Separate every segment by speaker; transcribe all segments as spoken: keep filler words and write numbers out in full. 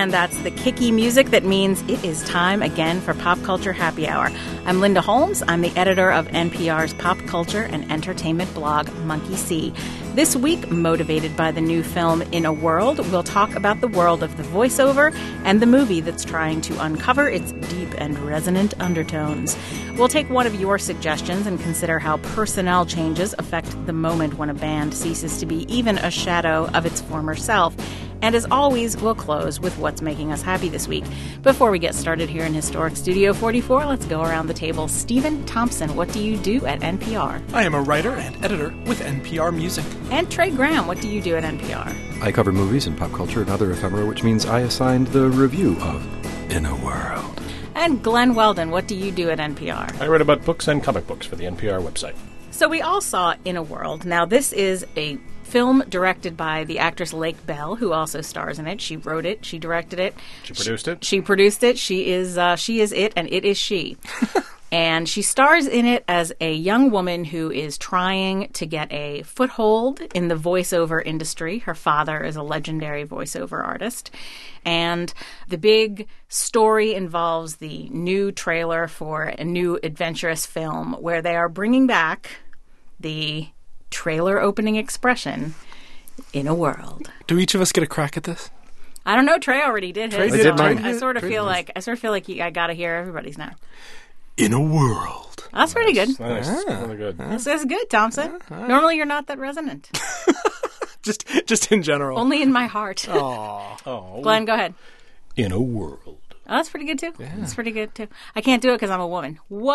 Speaker 1: and that's the kicky music that means it is time again for Pop Culture Happy Hour. I'm Linda Holmes. I'm the editor of N P R's pop culture and entertainment blog, Monkey See. This week, motivated by the new film In a World, we'll talk about the world of the voiceover and the movie that's trying to uncover its deep and resonant undertones. We'll take one of your suggestions and consider how personnel changes affect the moment when a band ceases to be even a shadow of its former self. And as always, we'll close with what's making us happy this week. Before we get started here in Historic Studio forty-four, let's go around the table. Stephen Thompson, what do you do at N P R?
Speaker 2: I am a writer and editor with N P R Music.
Speaker 1: And Trey Graham, what do you do at N P R?
Speaker 3: I cover movies and pop culture and other ephemera, which means I assigned the review of In a World.
Speaker 1: And Glenn Weldon, what do you do at N P R?
Speaker 4: I write about books and comic books for the N P R website.
Speaker 1: So we all saw In a World. Now, this is a film directed by the actress Lake Bell, who also stars in it. She wrote it. She directed it.
Speaker 4: She produced it.
Speaker 1: She produced it. She is uh, she is it, and it is she. And she stars in it as a young woman who is trying to get a foothold in the voiceover industry. Her father is a legendary voiceover artist. And the big story involves the new trailer for a new adventurous film where they are bringing back the trailer opening expression, In a World.
Speaker 2: Do each of us get a crack at this?
Speaker 1: I don't know. Trey already did his.
Speaker 2: Trey did
Speaker 1: so
Speaker 2: mine.
Speaker 1: I, I sort of
Speaker 2: Trey
Speaker 1: feel
Speaker 2: did.
Speaker 1: like I sort of feel like I got to hear everybody's now.
Speaker 2: In a World.
Speaker 1: That's pretty good.
Speaker 4: Nice. That's really good.
Speaker 1: That's, that's good, Thompson. Normally, you're not that resonant.
Speaker 2: Just just in general.
Speaker 1: Only in my heart.
Speaker 2: Aww.
Speaker 4: Oh.
Speaker 1: Glenn, go ahead.
Speaker 4: In a World.
Speaker 1: Oh, that's pretty good too. Yeah. That's pretty good too. I can't do it because I'm a woman. Whoa!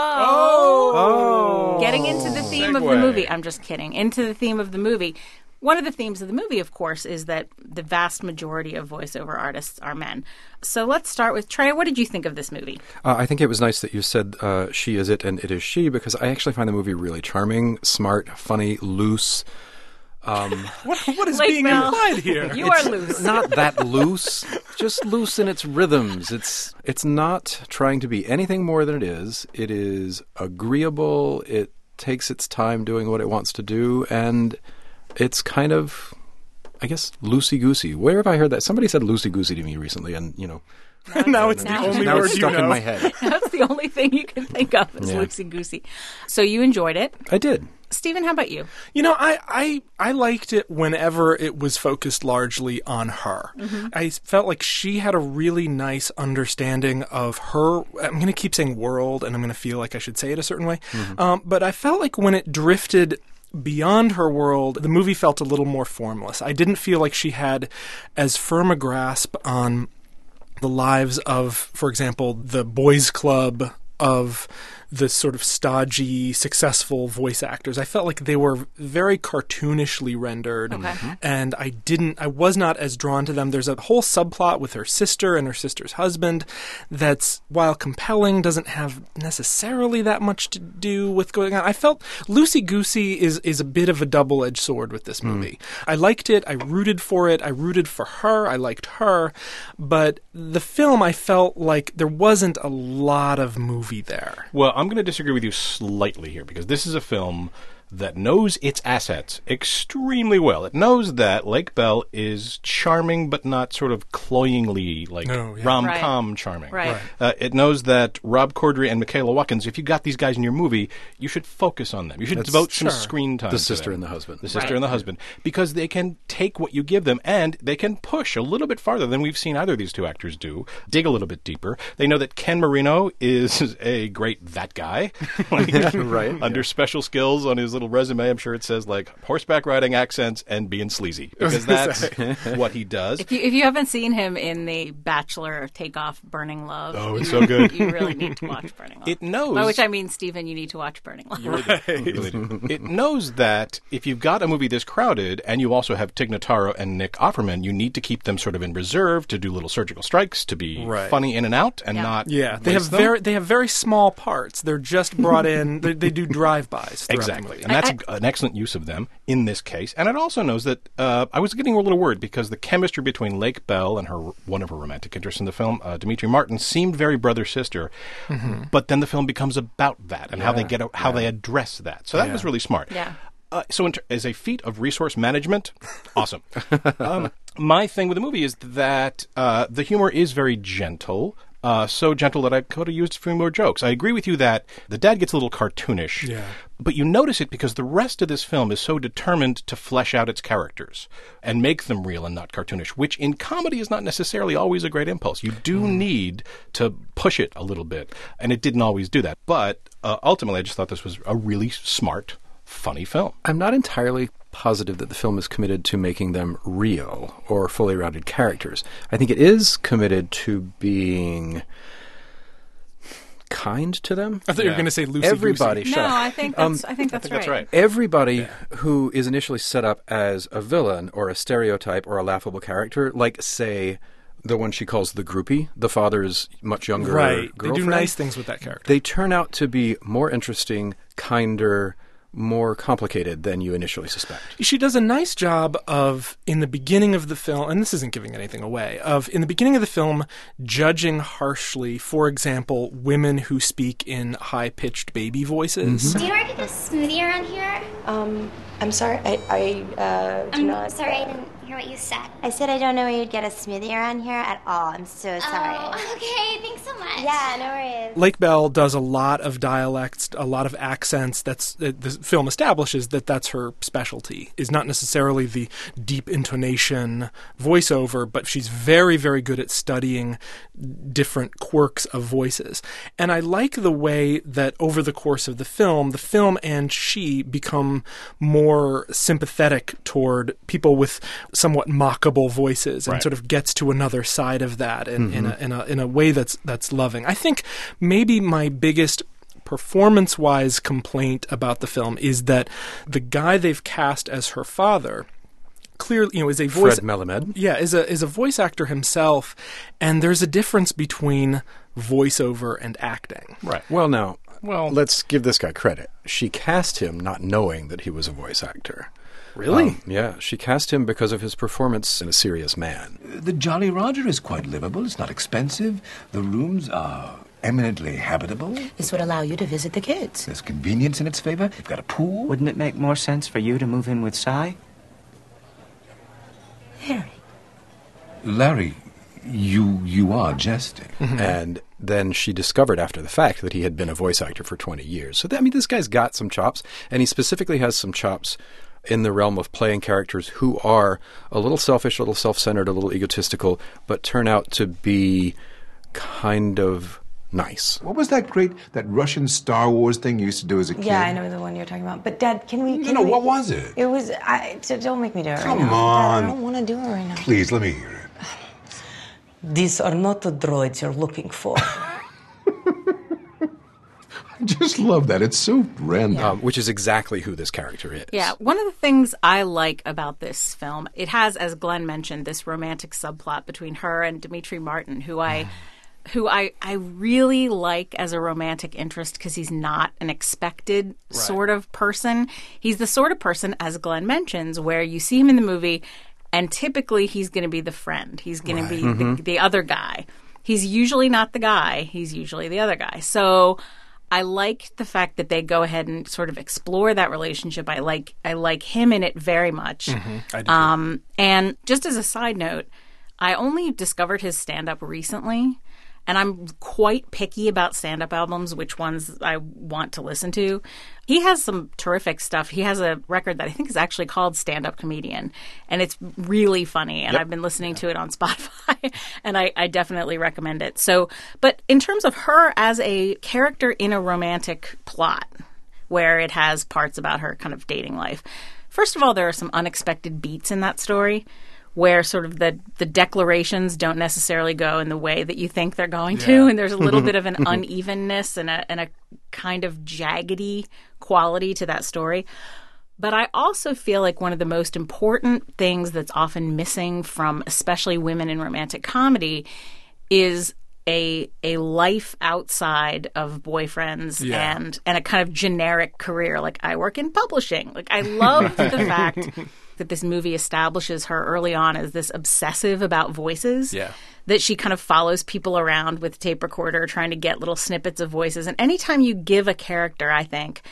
Speaker 2: Oh.
Speaker 1: Getting into the theme of the
Speaker 4: Segue.
Speaker 1: movie. I'm just kidding. Into the theme of the movie. One of the themes of the movie, of course, is that the vast majority of voiceover artists are men. So let's start with Trey. What did you think of this movie?
Speaker 3: Uh, I think it was nice that you said uh, she is it and it is she, because I actually find the movie really charming, smart, funny, loose. Um,
Speaker 2: What, what is
Speaker 1: Lake
Speaker 2: being
Speaker 1: Bell.
Speaker 2: implied here?
Speaker 1: You are loose.
Speaker 3: not that loose, just loose in its rhythms. It's it's not trying to be anything more than it is. It is agreeable. It takes its time doing what it wants to do, and it's kind of, I guess, loosey-goosey. Where have I heard that? Somebody said loosey-goosey to me recently, and, you know,
Speaker 2: now it's the
Speaker 1: now-
Speaker 2: only
Speaker 3: now
Speaker 2: word
Speaker 3: it's
Speaker 2: you
Speaker 3: stuck
Speaker 2: know.
Speaker 3: in my head.
Speaker 1: That's the only thing you can think of is
Speaker 3: Yeah.
Speaker 1: loosey-goosey. So you enjoyed it.
Speaker 3: I did.
Speaker 1: Stephen, how about you?
Speaker 2: You know, I, I, I liked it whenever it was focused largely on her.
Speaker 1: Mm-hmm.
Speaker 2: I felt like she had a really nice understanding of her. I'm going to keep saying world, and I'm going to feel like I should say it a certain way. Um, but I felt like when it drifted beyond her world, the movie felt a little more formless. I didn't feel like she had as firm a grasp on the lives of, for example, the boys' club of the sort of stodgy, successful voice actors. I felt like they were very cartoonishly rendered,
Speaker 1: Okay.
Speaker 2: and I didn't, I was not as drawn to them. There's a whole subplot with her sister and her sister's husband that's, while compelling, doesn't have necessarily that much to do with going on. I felt loosey-goosey is, is a bit of a double-edged sword with this movie. I liked it. I rooted for it. I rooted for her. I liked her. But the film, I felt like there wasn't a lot of movie there.
Speaker 4: Well, I'm going to disagree with you slightly here, because this is a film that knows its assets extremely well. It knows that Lake Bell is charming, but not sort of cloyingly, like,
Speaker 2: Oh, yeah.
Speaker 4: rom-com charming.
Speaker 1: Right.
Speaker 2: Right.
Speaker 4: Uh, it knows that Rob Corddry and Michaela Watkins, if you got these guys in your movie, you should focus on them. You should
Speaker 3: That's-
Speaker 4: devote some
Speaker 2: sure.
Speaker 4: screen time
Speaker 3: The
Speaker 4: to
Speaker 3: sister
Speaker 4: them.
Speaker 3: and the husband.
Speaker 4: The sister
Speaker 1: Right.
Speaker 4: and the husband. Because they can take what you give them, and they can push a little bit farther than we've seen either of these two actors do, dig a little bit deeper. They know that Ken Marino is a great that guy. Like,
Speaker 3: Right.
Speaker 4: Under special skills on his little resume, I'm sure it says, like, horseback riding accents and being sleazy. Because that's what he does.
Speaker 1: If you, if you haven't seen him in the Bachelor Takeoff Burning Love,
Speaker 4: Oh, it's
Speaker 1: you-
Speaker 4: so good.
Speaker 1: You really need to watch Burning Love.
Speaker 4: It knows.
Speaker 1: By which I mean, Stephen, you need to watch Burning Love.
Speaker 4: You really do. You really do. It knows that if you've got a movie this crowded and you also have Tig Notaro and Nick Offerman, you need to keep them sort of in reserve to do little surgical strikes, to be
Speaker 2: Right.
Speaker 4: funny in and out, and
Speaker 1: Yeah.
Speaker 4: not
Speaker 2: Yeah, they
Speaker 4: waste
Speaker 2: have
Speaker 4: them.
Speaker 2: very they have very small parts. They're just brought in. They, they do drive-bys. throughout the
Speaker 4: Exactly.
Speaker 2: movie.
Speaker 4: And that's
Speaker 1: I-
Speaker 4: a- an excellent use of them in this case. And it also knows that uh, I was getting a little worried because the chemistry between Lake Bell and her one of her romantic interests in the film, uh, Dimitri Martin, seemed very brother-sister. But then the film becomes about that and how they get how they address that. So that
Speaker 2: Yeah.
Speaker 4: was really smart.
Speaker 1: Yeah.
Speaker 4: Uh, so in ter- as a feat of resource management, awesome. um, my thing with the movie is that uh, the humor is very gentle. Uh, so gentle that I could have used a few more jokes. I agree with you that the dad gets a little cartoonish,
Speaker 2: Yeah.
Speaker 4: but you notice it because the rest of this film is so determined to flesh out its characters and make them real and not cartoonish, which in comedy is not necessarily always a great impulse. You do mm. need to push it a little bit, and it didn't always do that. But uh, ultimately, I just thought this was a really smart, funny film.
Speaker 3: I'm not entirely positive that the film is committed to making them real or fully rounded characters. I think it is committed to being kind to them.
Speaker 2: I thought
Speaker 4: Yeah.
Speaker 2: you were going to say loosey
Speaker 3: Everybody,
Speaker 1: No,
Speaker 3: shut up.
Speaker 1: I think that's, I think
Speaker 4: I
Speaker 1: that's
Speaker 4: think
Speaker 1: right.
Speaker 4: that's right.
Speaker 3: Everybody
Speaker 2: Yeah.
Speaker 3: who is initially set up as a villain or a stereotype or a laughable character, like, say, the one she calls the groupie, the father's much younger
Speaker 2: Right. They
Speaker 3: girlfriend.
Speaker 2: do nice things with that character.
Speaker 3: They turn out to be more interesting, kinder, more complicated than you initially suspect.
Speaker 2: She does a nice job of, in the beginning of the film, and this isn't giving anything away, of, in the beginning of the film, judging harshly, for example, women who speak in high-pitched baby voices.
Speaker 5: Do you know where I could get a smoothie around here?
Speaker 6: Um, I'm sorry, I, I uh, do
Speaker 5: I'm
Speaker 6: not...
Speaker 5: sorry, I didn't hear what you said.
Speaker 6: I said I don't know where you'd get a smoothie around here at all. I'm so sorry.
Speaker 5: Oh, okay, thanks so much.
Speaker 6: Yeah, no worries.
Speaker 2: Lake Bell does a lot of dialects, a lot of accents. That's uh, the film establishes that that's her specialty. Is not necessarily the deep intonation voiceover, but she's very, very good at studying different quirks of voices. And I like the way that over the course of the film, the film and she become more sympathetic toward people with somewhat mockable voices, and
Speaker 4: Right.
Speaker 2: sort of gets to another side of that in, in a in a in a way that's that's loving. I think maybe my biggest performance-wise complaint about the film is that the guy they've cast as her father clearly, you know, is a voice
Speaker 3: Fred Melamed.
Speaker 2: yeah, is a is a voice actor himself, and there's a difference between voiceover and acting.
Speaker 4: Right.
Speaker 3: Well, now,
Speaker 4: Well-
Speaker 3: let's give this guy credit. She cast him not knowing that he was a voice actor.
Speaker 2: Really?
Speaker 3: Um, yeah, she cast him because of his performance in A Serious Man.
Speaker 7: The Jolly Roger is quite livable. It's not expensive. The rooms are eminently habitable.
Speaker 8: This would allow you to visit the kids.
Speaker 7: There's convenience in its favor. They've got a pool.
Speaker 9: Wouldn't it make more sense for you to move in with Cy?
Speaker 8: Harry.
Speaker 7: Larry, you you are jesting.
Speaker 3: And then she discovered after the fact that he had been a voice actor for twenty years. So, that, I mean, this guy's got some chops, and he specifically has some chops in the realm of playing characters who are a little selfish, a little self-centered, a little egotistical, but turn out to be kind of nice.
Speaker 10: What was that great, that Russian Star Wars thing you used to do as a kid?
Speaker 6: Yeah, I know the one you're talking about. But, Dad, can we...
Speaker 10: No,
Speaker 6: Can
Speaker 10: no,
Speaker 6: we,
Speaker 10: what was it?
Speaker 6: It was... I, t- don't make me do it
Speaker 10: Come
Speaker 6: right now.
Speaker 10: on.
Speaker 6: Dad, I don't want to do it right now.
Speaker 10: Please, let me hear it.
Speaker 8: These are not the droids you're looking for.
Speaker 10: I just love that. It's so random.
Speaker 3: Um, which is exactly who this character is.
Speaker 1: Yeah, one of the things I like about this film, it has, as Glenn mentioned, this romantic subplot between her and Dimitri Martin, who I, who I, I really like as a romantic interest because he's not an expected sort of person. He's the sort of person, as Glenn mentions, where you see him in the movie, and typically he's going to be the friend. He's going to be the, the other guy. He's usually not the guy. He's usually the other guy. So I like the fact that they go ahead and sort of explore that relationship. I like I like him in it very much.
Speaker 2: I do.
Speaker 1: Um, and just as a side note, I only discovered his stand-up recently, and I'm quite picky about stand-up albums, which ones I want to listen to. He has some terrific stuff. He has a record that I think is actually called Stand-Up Comedian, and it's really funny, and I've been listening to it on Spotify, and I, I definitely recommend it. So, but in terms of her as a character in a romantic plot, where it has parts about her kind of dating life, first of all, there are some unexpected beats in that story, where sort of the, the declarations don't necessarily go in the way that you think they're going to, and there's a little bit of an unevenness and a, and a kind of jaggedy quality to that story. But I also feel like one of the most important things that's often missing from especially women in romantic comedy is a a life outside of boyfriends
Speaker 2: Yeah.
Speaker 1: and and a kind of generic career. Like, I work in publishing. Like, I love the fact that this movie establishes her early on as this obsessive about voices.
Speaker 2: Yeah.
Speaker 1: That she kind of follows people around with a tape recorder trying to get little snippets of voices. And anytime you give a character, I think,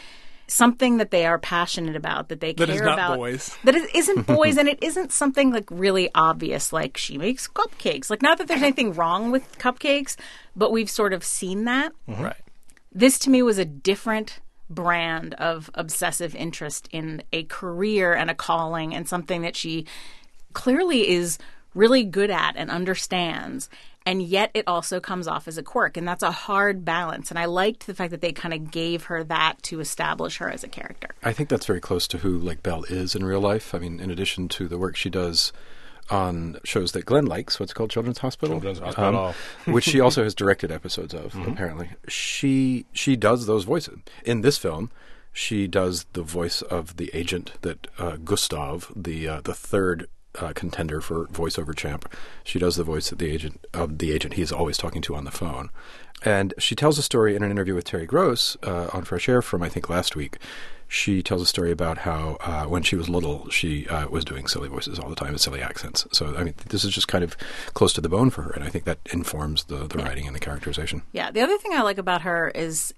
Speaker 1: something that they are passionate about, that they
Speaker 2: That
Speaker 1: care
Speaker 2: is not
Speaker 1: about.
Speaker 2: boys.
Speaker 1: That it isn't boys, and it isn't something like really obvious, like she makes cupcakes. Like, not that there's anything wrong with cupcakes, but we've sort of seen that.
Speaker 2: Mm-hmm. Right.
Speaker 1: This, to me, was a different brand of obsessive interest in a career and a calling and something that she clearly is really good at and understands. And yet it also comes off as a quirk. And that's a hard balance. And I liked the fact that they kind of gave her that to establish her as a character.
Speaker 3: I think that's very close to who Lake Bell is in real life. I mean, in addition to the work she does on shows that Glenn likes, what's it called, Children's Hospital?
Speaker 4: Children's Hospital.
Speaker 3: Um, which she also has directed episodes of, mm-hmm. apparently. She she does those voices. In this film, she does the voice of the agent that uh, Gustav, the uh, the third Uh, contender for voiceover champ. She does the voice of the agent of the agent he's always talking to on the phone. And she tells a story in an interview with Terry Gross uh, on Fresh Air from, I think, last week. She tells a story about how uh, when she was little, she uh, was doing silly voices all the time and silly accents. So, I mean, this is just kind of close to the bone for her, and I think that informs the, the writing and the characterization.
Speaker 1: Yeah. The other thing I like about her is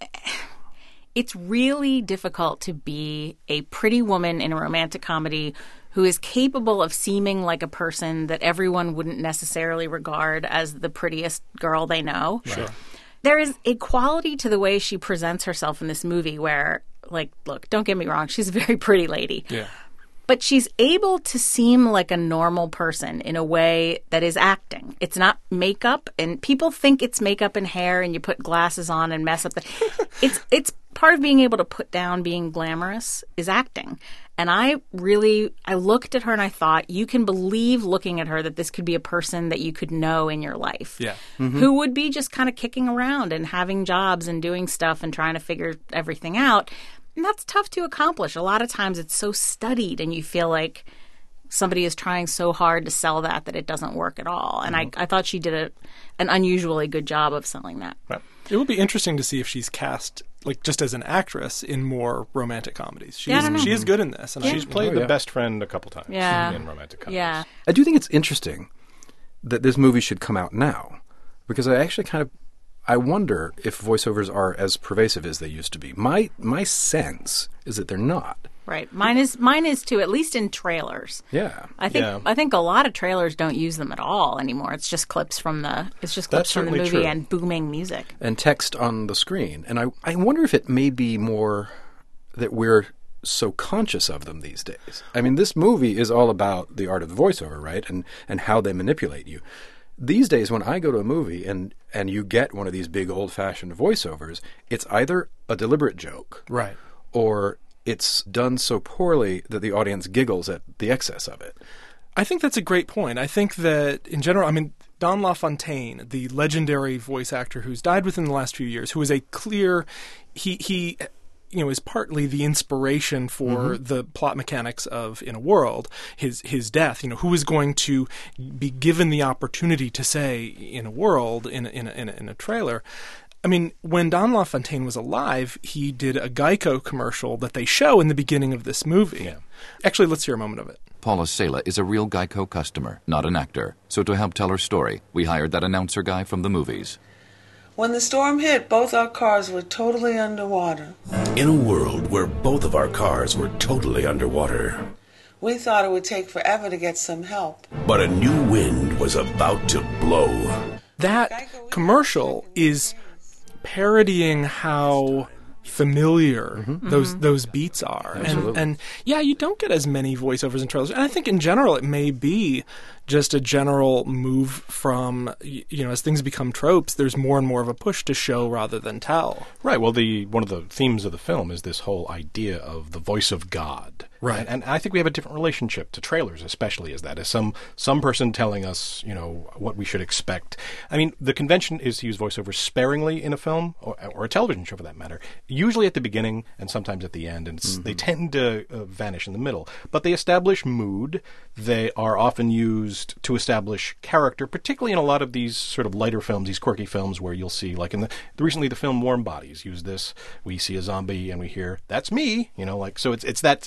Speaker 1: it's really difficult to be a pretty woman in a romantic comedy who is capable of seeming like a person that everyone wouldn't necessarily regard as the prettiest girl they know.
Speaker 2: Sure.
Speaker 1: There is a quality to the way she presents herself in this movie where, like, look, don't get me wrong, she's a very pretty lady.
Speaker 2: Yeah.
Speaker 1: But she's able to seem like a normal person in a way that is acting. It's not makeup, and people think it's makeup and hair, and you put glasses on and mess up the. it's it's part of being able to put down being glamorous is acting. And I really, I looked at her and I thought, you can believe looking at her that this could be a person that you could know in your life.
Speaker 2: Yeah.
Speaker 3: Mm-hmm.
Speaker 1: Who would be just kind of kicking around and having jobs and doing stuff and trying to figure everything out. And that's tough to accomplish. A lot of times it's so studied and you feel like somebody is trying so hard to sell that that it doesn't work at all. And mm-hmm. I, I thought she did a, an unusually good job of selling that.
Speaker 2: Right. It will be interesting to see if she's cast, like, just as an actress in more romantic comedies. She,
Speaker 1: yeah,
Speaker 2: is, she is good in this. And
Speaker 1: yeah.
Speaker 4: She's played
Speaker 3: oh,
Speaker 4: the
Speaker 3: yeah.
Speaker 4: best friend a couple times
Speaker 1: yeah.
Speaker 4: in romantic comedies.
Speaker 1: Yeah.
Speaker 3: I do think it's interesting that this movie should come out now, because I actually kind of I wonder if voiceovers are as pervasive as they used to be. My my sense is that they're not.
Speaker 1: Right. Mine is mine is too, at least in trailers.
Speaker 3: Yeah.
Speaker 1: I think
Speaker 4: Yeah.
Speaker 1: I think a lot of trailers don't use them at all anymore. It's just clips from the it's just clips
Speaker 4: That's
Speaker 1: from the
Speaker 4: certainly
Speaker 1: movie
Speaker 4: true.
Speaker 1: and booming music.
Speaker 3: And text on the screen. And I, I wonder if it may be more that we're so conscious of them these days. I mean, this movie is all about the art of the voiceover, right? And and how they manipulate you. These days, when I go to a movie and, and you get one of these big old-fashioned voiceovers, it's either a deliberate joke,
Speaker 2: Right.
Speaker 3: or it's done so poorly that the audience giggles at the excess of it.
Speaker 2: I think that's a great point. I think that, in general, I mean, Don LaFontaine, the legendary voice actor who's died within the last few years, who is a clear, he he, you know, is partly the inspiration for
Speaker 3: Mm-hmm.
Speaker 2: the plot mechanics of In a World. His his death, you know, who is going to be given the opportunity to say In a World in a, in a, in a, in a trailer. I mean, when Don LaFontaine was alive, he did a Geico commercial that they show in the beginning of this movie.
Speaker 4: Yeah.
Speaker 2: Actually, let's hear a moment of it.
Speaker 11: Paula Sela is a real Geico customer, not an actor. So to help tell her story, we hired that announcer guy from the movies.
Speaker 12: When the storm hit, both our cars were totally underwater.
Speaker 13: In a world where both of our cars were totally underwater.
Speaker 12: We thought it would take forever to get some help.
Speaker 13: But a new wind was about to blow.
Speaker 2: That commercial is parodying how familiar
Speaker 3: Mm-hmm.
Speaker 2: those
Speaker 1: Mm-hmm.
Speaker 2: those beats are.
Speaker 3: Absolutely.
Speaker 2: And and yeah, you don't get as many voiceovers in trailers. And I think in general it may be just a general move from, y- you know, as things become tropes, there's more and more of a push to show rather than tell.
Speaker 4: Right. Well, the one of the themes of the film is this whole idea of the voice of God.
Speaker 2: Right.
Speaker 4: And, and I think we have a different relationship to trailers, especially as that, as some some person telling us, you know, what we should expect. I mean, the convention is to use voiceovers sparingly in a film, or, or a television show for that matter, usually at the beginning and sometimes at the end, and it's,
Speaker 3: Mm-hmm.
Speaker 4: they tend to uh, vanish in the middle. But they establish mood. They are often used to establish character, particularly in a lot of these sort of lighter films, these quirky films where you'll see, like in the recently the film Warm Bodies used this. We see a zombie and we hear, "That's me," you know, like, so it's it's that, there's the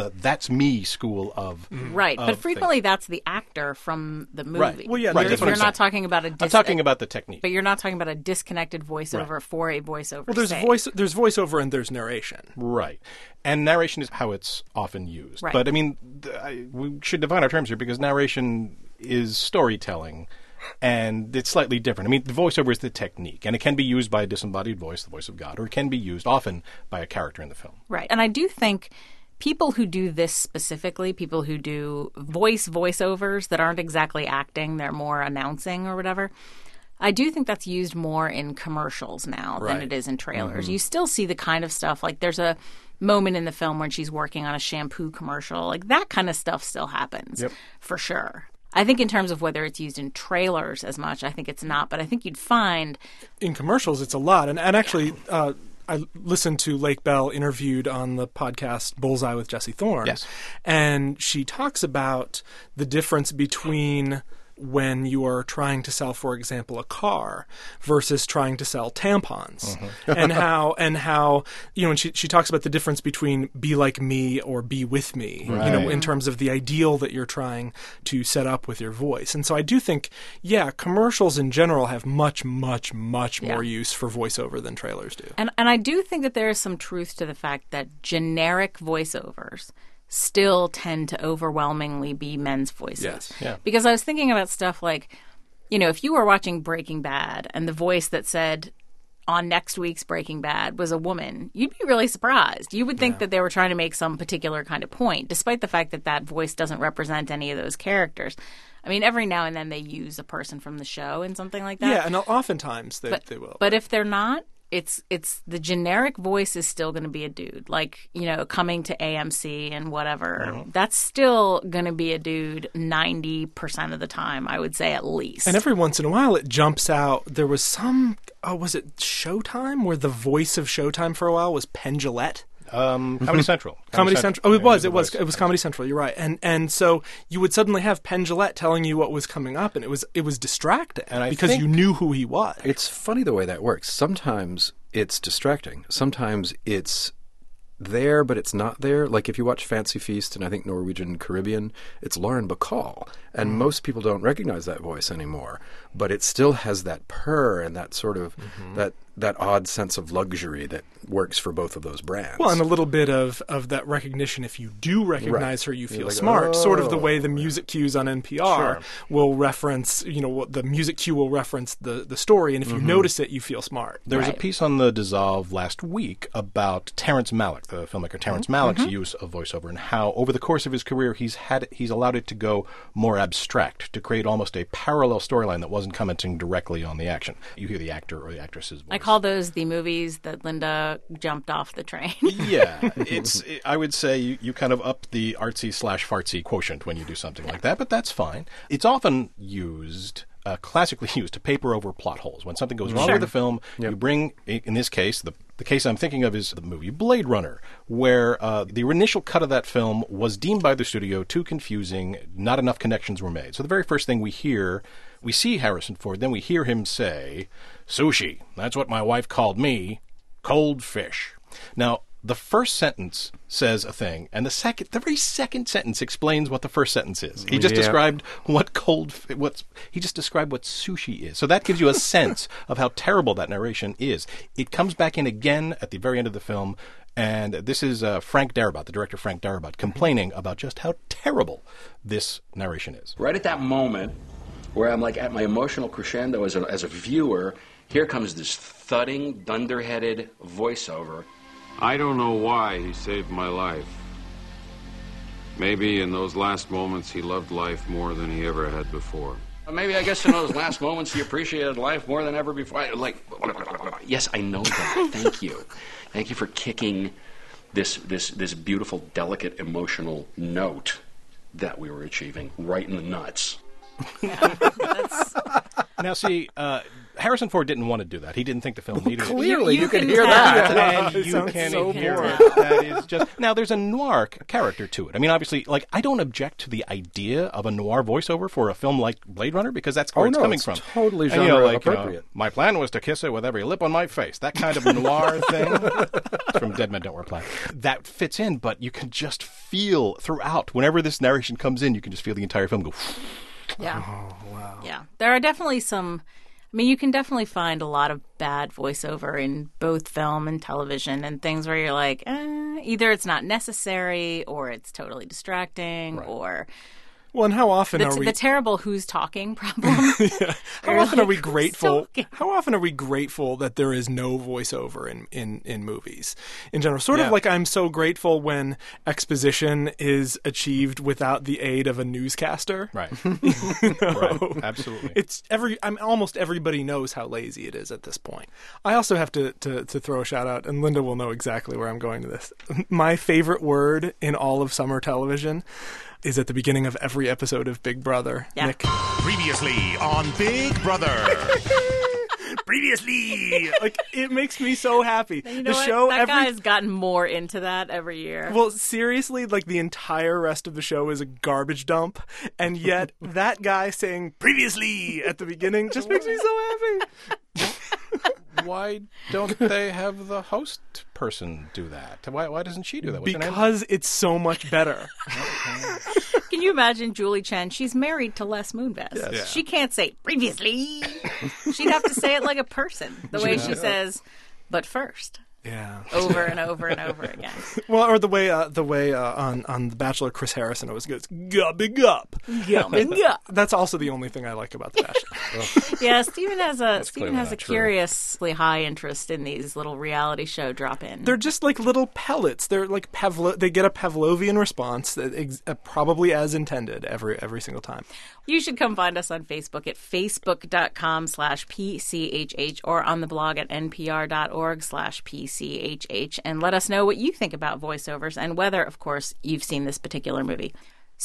Speaker 4: the that's me school of
Speaker 1: right.
Speaker 4: of
Speaker 1: But frequently
Speaker 4: things.
Speaker 1: that's the actor from the movie.
Speaker 4: Right.
Speaker 2: Well, yeah,
Speaker 4: right.
Speaker 1: You're,
Speaker 4: That's what
Speaker 1: you're
Speaker 4: I'm
Speaker 1: not
Speaker 4: saying.
Speaker 1: talking about a. Dis-
Speaker 4: I'm talking about the technique.
Speaker 1: But you're not talking about a disconnected voiceover
Speaker 4: Right.
Speaker 1: for a voiceover.
Speaker 2: Well, there's
Speaker 1: sake.
Speaker 2: voice, there's voiceover, and there's narration.
Speaker 4: Right. And narration is how it's often used.
Speaker 1: Right.
Speaker 4: But, I mean, th- I, we should define our terms here because narration is storytelling, and it's slightly different. I mean, the voiceover is the technique, and it can be used by a disembodied voice, the voice of God, or it can be used often by a character in the film.
Speaker 1: Right. And I do think people who do this specifically, people who do voice voiceovers that aren't exactly acting, they're more announcing or whatever, I do think that's used more in commercials now
Speaker 2: Right.
Speaker 1: than it is in trailers.
Speaker 2: Mm-hmm.
Speaker 1: You still see the kind of stuff, like there's a moment in the film when she's working on a shampoo commercial. Like that kind of stuff still happens,
Speaker 4: Yep.
Speaker 1: for sure. I think in terms of whether it's used in trailers as much, I think it's not. But I think you'd find
Speaker 2: In commercials, it's a lot. And, and actually, uh, I listened to Lake Bell interviewed on the podcast Bullseye with Jesse Thorne.
Speaker 4: Yes.
Speaker 2: And she talks about the difference between when you are trying to sell, for example, a car versus trying to sell tampons, and how and how you know, and she she talks about the difference between be like me or be with me,
Speaker 3: Right.
Speaker 2: you know, in terms of the ideal that you're trying to set up with your voice. And so I do think, yeah, commercials in general have much, much, much
Speaker 1: Yeah.
Speaker 2: more use for voiceover than trailers do.
Speaker 1: And and I do think that there is some truth to the fact that generic voiceovers still tend to overwhelmingly be men's voices.
Speaker 2: Yes.
Speaker 4: Yeah.
Speaker 1: Because I was thinking about stuff like, you know, if you were watching Breaking Bad and the voice that said on next week's Breaking Bad was a woman, you'd be really surprised. You would think that they were trying to make some particular kind of point, despite the fact that that voice doesn't represent any of those characters. I mean, every now and then they use a person from the show and something like that.
Speaker 2: Yeah, and oftentimes they,
Speaker 1: but,
Speaker 2: they will.
Speaker 1: But if they're not, it's it's the generic voice is still going to be a dude. Like, you know, coming to A M C and whatever.
Speaker 2: Mm-hmm.
Speaker 1: That's still going to be a dude ninety percent of the time, I would say at least.
Speaker 2: And every once in a while it jumps out. There was some, oh, was it Showtime? Where the voice of Showtime for a while was Penn Jillette?
Speaker 4: Um, Comedy Central.
Speaker 2: Comedy Central. Oh, it
Speaker 4: Yeah,
Speaker 2: was.
Speaker 4: the
Speaker 2: It was.
Speaker 4: voice.
Speaker 2: It was Comedy Central. You're right. And and so you would suddenly have Penn Jillette telling you what was coming up, and it was it was distracting
Speaker 4: And I
Speaker 2: because
Speaker 4: think-
Speaker 2: you knew who he was.
Speaker 3: It's funny the way that works. Sometimes it's distracting. Sometimes it's there, but it's not there. Like if you watch Fancy Feast and I think Norwegian Caribbean, it's Lauren Bacall. And
Speaker 2: Mm.
Speaker 3: most people don't recognize that voice anymore. But it still has that purr and that sort of,
Speaker 2: Mm-hmm.
Speaker 3: that, that odd sense of luxury that works for both of those brands.
Speaker 2: Well, and a little bit of, of that recognition. If you do recognize
Speaker 3: Right.
Speaker 2: her, you
Speaker 3: You're
Speaker 2: feel
Speaker 3: like,
Speaker 2: smart. Sort of the
Speaker 3: "Oh."
Speaker 2: way the music cues on N P R
Speaker 4: Sure.
Speaker 2: will reference, you know, what the music cue will reference the, the story. And if you
Speaker 3: Mm-hmm.
Speaker 2: notice it, you feel smart.
Speaker 4: There was a
Speaker 1: Right.
Speaker 4: piece on the Dissolve last week about Terrence Malick, the filmmaker Terrence Malick's use of voiceover, and how over the course of his career he's had he's allowed it to go more abstract, to create almost a parallel storyline that wasn't commenting directly on the action. You hear the actor or the actress's voice.
Speaker 1: I call those the movies that Linda jumped off the train.
Speaker 4: Yeah, it's. It, I would say you, you kind of up the artsy slash fartsy quotient when you do something like that, but that's fine. It's often used, uh, classically used, to paper over plot holes. When something goes wrong
Speaker 1: Sure.
Speaker 4: with the film, you bring, in this case, the the case I'm thinking of is the movie Blade Runner, where uh, the initial cut of that film was deemed by the studio too confusing, not enough connections were made. So the very first thing we hear, we see Harrison Ford, then we hear him say, "Sushi, that's what my wife called me, cold fish." Now, the first sentence says a thing, and the second, the very second sentence explains what the first sentence is. He just
Speaker 3: Yeah.
Speaker 4: described what cold, fi- what's he just described what sushi is. So that gives you a sense of how terrible that narration is. It comes back in again at the very end of the film, and this is uh, Frank Darabont, the director Frank Darabont, complaining about just how terrible this narration is.
Speaker 14: Right at that moment where I'm like at my emotional crescendo as a, as a viewer, here comes this thudding, dunderheaded voiceover.
Speaker 15: I don't know why he saved my life. Maybe in those last moments he loved life more than he ever had before.
Speaker 14: Maybe I guess in those last moments he appreciated life more than ever before. I, like, yes, I know that. Thank you. Thank you for kicking this this this beautiful, delicate, emotional note that we were achieving right in the nuts.
Speaker 1: That's,
Speaker 4: Now, see, uh, Harrison Ford didn't want to do that. He didn't think the film needed
Speaker 3: Clearly,
Speaker 4: it.
Speaker 3: you, you,
Speaker 4: you
Speaker 3: can,
Speaker 4: can
Speaker 3: hear that.
Speaker 4: And
Speaker 2: It
Speaker 4: you
Speaker 2: sounds
Speaker 4: can
Speaker 2: so
Speaker 4: hear
Speaker 2: boring.
Speaker 4: it. That is just now. There's a noir character to it. I mean, obviously, like I don't object to the idea of a noir voiceover for a film like Blade Runner because that's where
Speaker 3: Oh,
Speaker 4: it's
Speaker 3: no,
Speaker 4: coming
Speaker 3: it's
Speaker 4: from.
Speaker 3: totally
Speaker 4: And, you know,
Speaker 3: genre
Speaker 4: like, you know,
Speaker 3: appropriate.
Speaker 4: my plan was to kiss her with every lip on my face. That kind of noir thing from Dead Men Don't Wear Plaid. That fits in, but you can just feel throughout. Whenever this narration comes in, you can just feel the entire film go.
Speaker 1: Yeah.
Speaker 2: Oh, wow.
Speaker 1: Yeah. There are definitely some. I mean, you can definitely find a lot of bad voiceover in both film and television and things where you're like, eh, either it's not necessary or it's totally distracting
Speaker 2: Right.
Speaker 1: or.
Speaker 2: Well, and how often
Speaker 1: the,
Speaker 2: are we?
Speaker 1: the terrible who's talking problem.
Speaker 2: yeah. How
Speaker 1: You're
Speaker 2: often
Speaker 1: like,
Speaker 2: are we
Speaker 1: "Who's
Speaker 2: grateful?
Speaker 1: talking?"
Speaker 2: How often are we grateful that there is no voiceover in, in, in movies in general? Sort
Speaker 4: Yeah.
Speaker 2: of like I'm so grateful when exposition is achieved without the aid of a newscaster.
Speaker 4: Right.
Speaker 2: You know?
Speaker 4: Right. Absolutely.
Speaker 2: It's every. I'm almost everybody knows how lazy it is at this point. I also have to, to to throw a shout out, and Linda will know exactly where I'm going to this. My favorite word in all of summer television is at the beginning of every episode of Big Brother.
Speaker 1: Yeah.
Speaker 2: Nick.
Speaker 16: Previously on Big Brother.
Speaker 2: Previously, like it makes me so happy.
Speaker 1: You know
Speaker 2: the
Speaker 1: what?
Speaker 2: show
Speaker 1: that
Speaker 2: every
Speaker 1: guy has gotten more into that every year.
Speaker 2: well, seriously, like the entire rest of the show is a garbage dump, and yet that guy saying "previously" at the beginning just makes me so happy.
Speaker 4: Why don't they have the host person do that? Why why doesn't she do that? What's her name?
Speaker 2: Because it's so much better.
Speaker 1: Can you imagine Julie Chen? She's married to Les Moonves.
Speaker 2: Yes. Yeah.
Speaker 1: She can't say previously. She'd have to say it like a person, the way she says, but first.
Speaker 2: Yeah.
Speaker 1: Over and over and over again.
Speaker 2: Well, or the way uh, the way uh, on on The Bachelor, Chris Harrison always goes "gubbing up."
Speaker 1: Gubbing up.
Speaker 2: That's also the only thing I like about The Bachelor.
Speaker 1: Yeah, Stephen has a Stephen
Speaker 4: clearly
Speaker 1: has a
Speaker 4: not true.
Speaker 1: curiously high interest in these little reality show drop-in.
Speaker 2: They're just like little pellets. They're like Pavlo- They get a Pavlovian response, that ex- uh, probably as intended every every single time.
Speaker 1: You should come find us on Facebook at facebook.com slash PCHH or on the blog at npr.org slash PCHH and let us know what you think about voiceovers and whether, of course, you've seen this particular movie.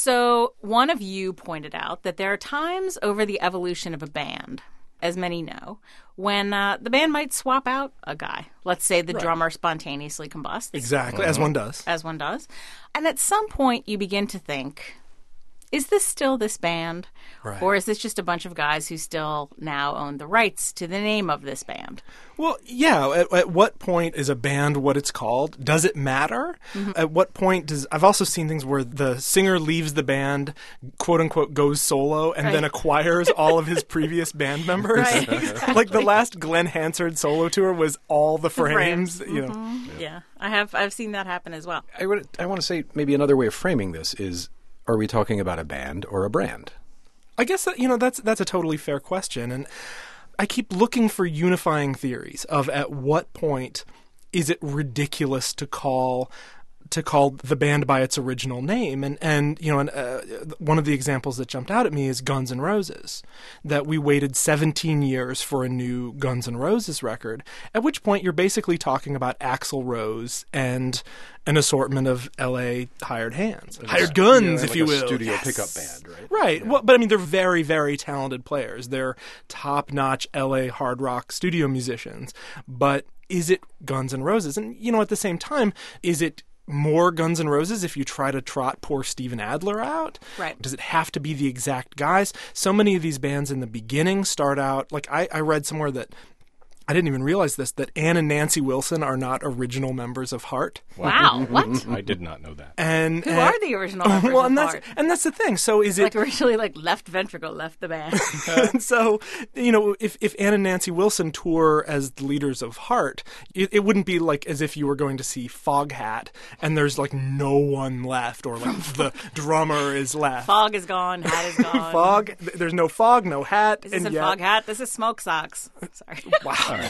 Speaker 1: So one of you pointed out that there are times over the evolution of a band, as many know, when uh, the band might swap out a guy. Let's say the
Speaker 2: Right.
Speaker 1: drummer spontaneously combusts.
Speaker 2: Exactly, as one does.
Speaker 1: As one does. And at some point you begin to think, is this still this band?
Speaker 2: Right.
Speaker 1: Or is this just a bunch of guys who still now own the rights to the name of this band?
Speaker 2: Well, yeah. At, at what point is a band what it's called? Does it matter?
Speaker 1: Mm-hmm.
Speaker 2: At what point does... I've also seen things where the singer leaves the band, quote-unquote, goes solo, and
Speaker 1: Right.
Speaker 2: then acquires all of his previous band members.
Speaker 1: Right, exactly.
Speaker 2: Like the last Glenn Hansard solo tour was all the frames,
Speaker 1: Frames.
Speaker 2: you know.
Speaker 1: Mhm. Yeah. I have I've seen that happen as well.
Speaker 3: I, would, I want to say maybe another way of framing this is, are we talking about a band or a brand?
Speaker 2: I guess that, you know, that's that's a totally fair question, and I keep looking for unifying theories of at what point is it ridiculous to call to call the band by its original name, and and you know, and, uh, one of the examples that jumped out at me is Guns N' Roses, that we waited seventeen years for a new Guns N' Roses record, at which point you're basically talking about Axl Rose and an assortment of L A hired hands, hired guns,
Speaker 3: Yeah,
Speaker 2: if
Speaker 3: like
Speaker 2: you
Speaker 3: a
Speaker 2: will,
Speaker 3: studio
Speaker 2: Yes.
Speaker 3: pickup band, right?
Speaker 2: Right. Well, but I mean, they're very, very talented players. They're top-notch L A hard rock studio musicians. But is it Guns N' Roses? And, you know, at the same time, is it more Guns N' Roses if you try to trot poor Steven Adler out?
Speaker 1: Right.
Speaker 2: Does it have to be the exact guys? So many of these bands in the beginning start out, like I, I read somewhere that, I didn't even realize this, that Ann and Nancy Wilson are not original members of Heart.
Speaker 1: Wow. What?
Speaker 4: I did not know that.
Speaker 2: And
Speaker 1: Who
Speaker 2: and-
Speaker 1: are the original members
Speaker 2: well,
Speaker 1: of
Speaker 2: and that's
Speaker 1: Heart?
Speaker 2: and that's the thing. So is it
Speaker 1: Like originally like left ventricle left the band.
Speaker 2: And so, you know, if, if Ann and Nancy Wilson tour as the leaders of Heart, it, it wouldn't be like as if you were going to see Foghat and there's like no one left, or like the drummer is left.
Speaker 1: Fog is gone, hat is gone.
Speaker 2: Fog, th- there's no fog, no hat.
Speaker 1: This
Speaker 2: and
Speaker 1: isn't
Speaker 2: yet,
Speaker 1: fog hat, this is smoke socks. Sorry.
Speaker 2: Wow.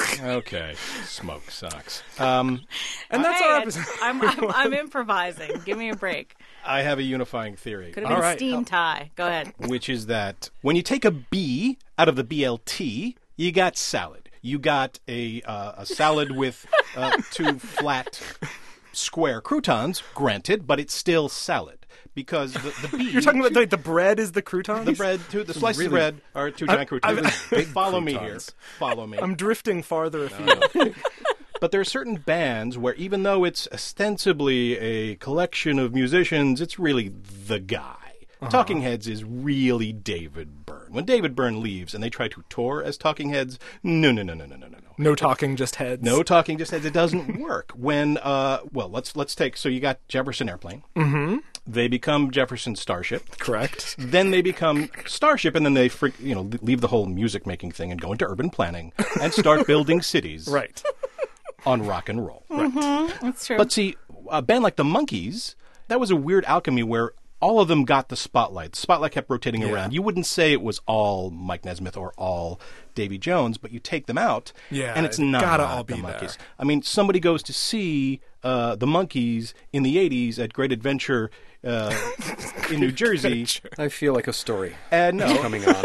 Speaker 4: Okay, smoke socks. Um,
Speaker 2: And that's
Speaker 1: Hey,
Speaker 2: our
Speaker 1: I-
Speaker 2: episode.
Speaker 1: I'm, I'm, I'm improvising. Give me a break.
Speaker 4: I have a unifying theory.
Speaker 1: Could have been
Speaker 2: All right.
Speaker 1: steam tie. Go ahead.
Speaker 4: Which is that when you take a B out of the B L T, you got salad. You got a uh, a salad with uh, two flat square croutons, granted, but it's still salad. because the, the bead...
Speaker 2: You're talking about the, the bread is the croutons?
Speaker 4: The bread, two, the slices
Speaker 2: really,
Speaker 4: of bread are two giant croutons.
Speaker 2: I've,
Speaker 4: Big Follow me here. Follow me.
Speaker 2: I'm drifting farther afield.
Speaker 4: No. But there are certain bands where even though it's ostensibly a collection of musicians, it's really the guy. Uh-huh. Talking Heads is really David Byrne. When David Byrne leaves and they try to tour as Talking Heads, no, no, no, no, no, no, no.
Speaker 2: No talking, just heads.
Speaker 4: No talking, just heads. It doesn't work. When, uh, well, let's let's take, so you got Jefferson Airplane.
Speaker 2: Mm-hmm.
Speaker 4: They become Jefferson Starship.
Speaker 2: Correct.
Speaker 4: Then they become Starship, and then they, freak, you know, leave the whole music-making thing and go into urban planning and start building cities.
Speaker 2: Right.
Speaker 4: On rock and roll.
Speaker 1: Mm-hmm. Right. That's true.
Speaker 4: But see, a band like the Monkees, that was a weird alchemy where all of them got the spotlight. The spotlight kept rotating yeah. around. You wouldn't say it was all Mike Nesmith or all Davy Jones, but you take them out,
Speaker 2: yeah,
Speaker 4: and it's not
Speaker 2: gotta all
Speaker 4: the
Speaker 2: be
Speaker 4: Monkees.
Speaker 2: There.
Speaker 4: I mean, somebody goes to see uh, the Monkees in the eighties at Great Adventure uh, in New Jersey.
Speaker 3: I feel like a story
Speaker 4: and no.
Speaker 3: coming on.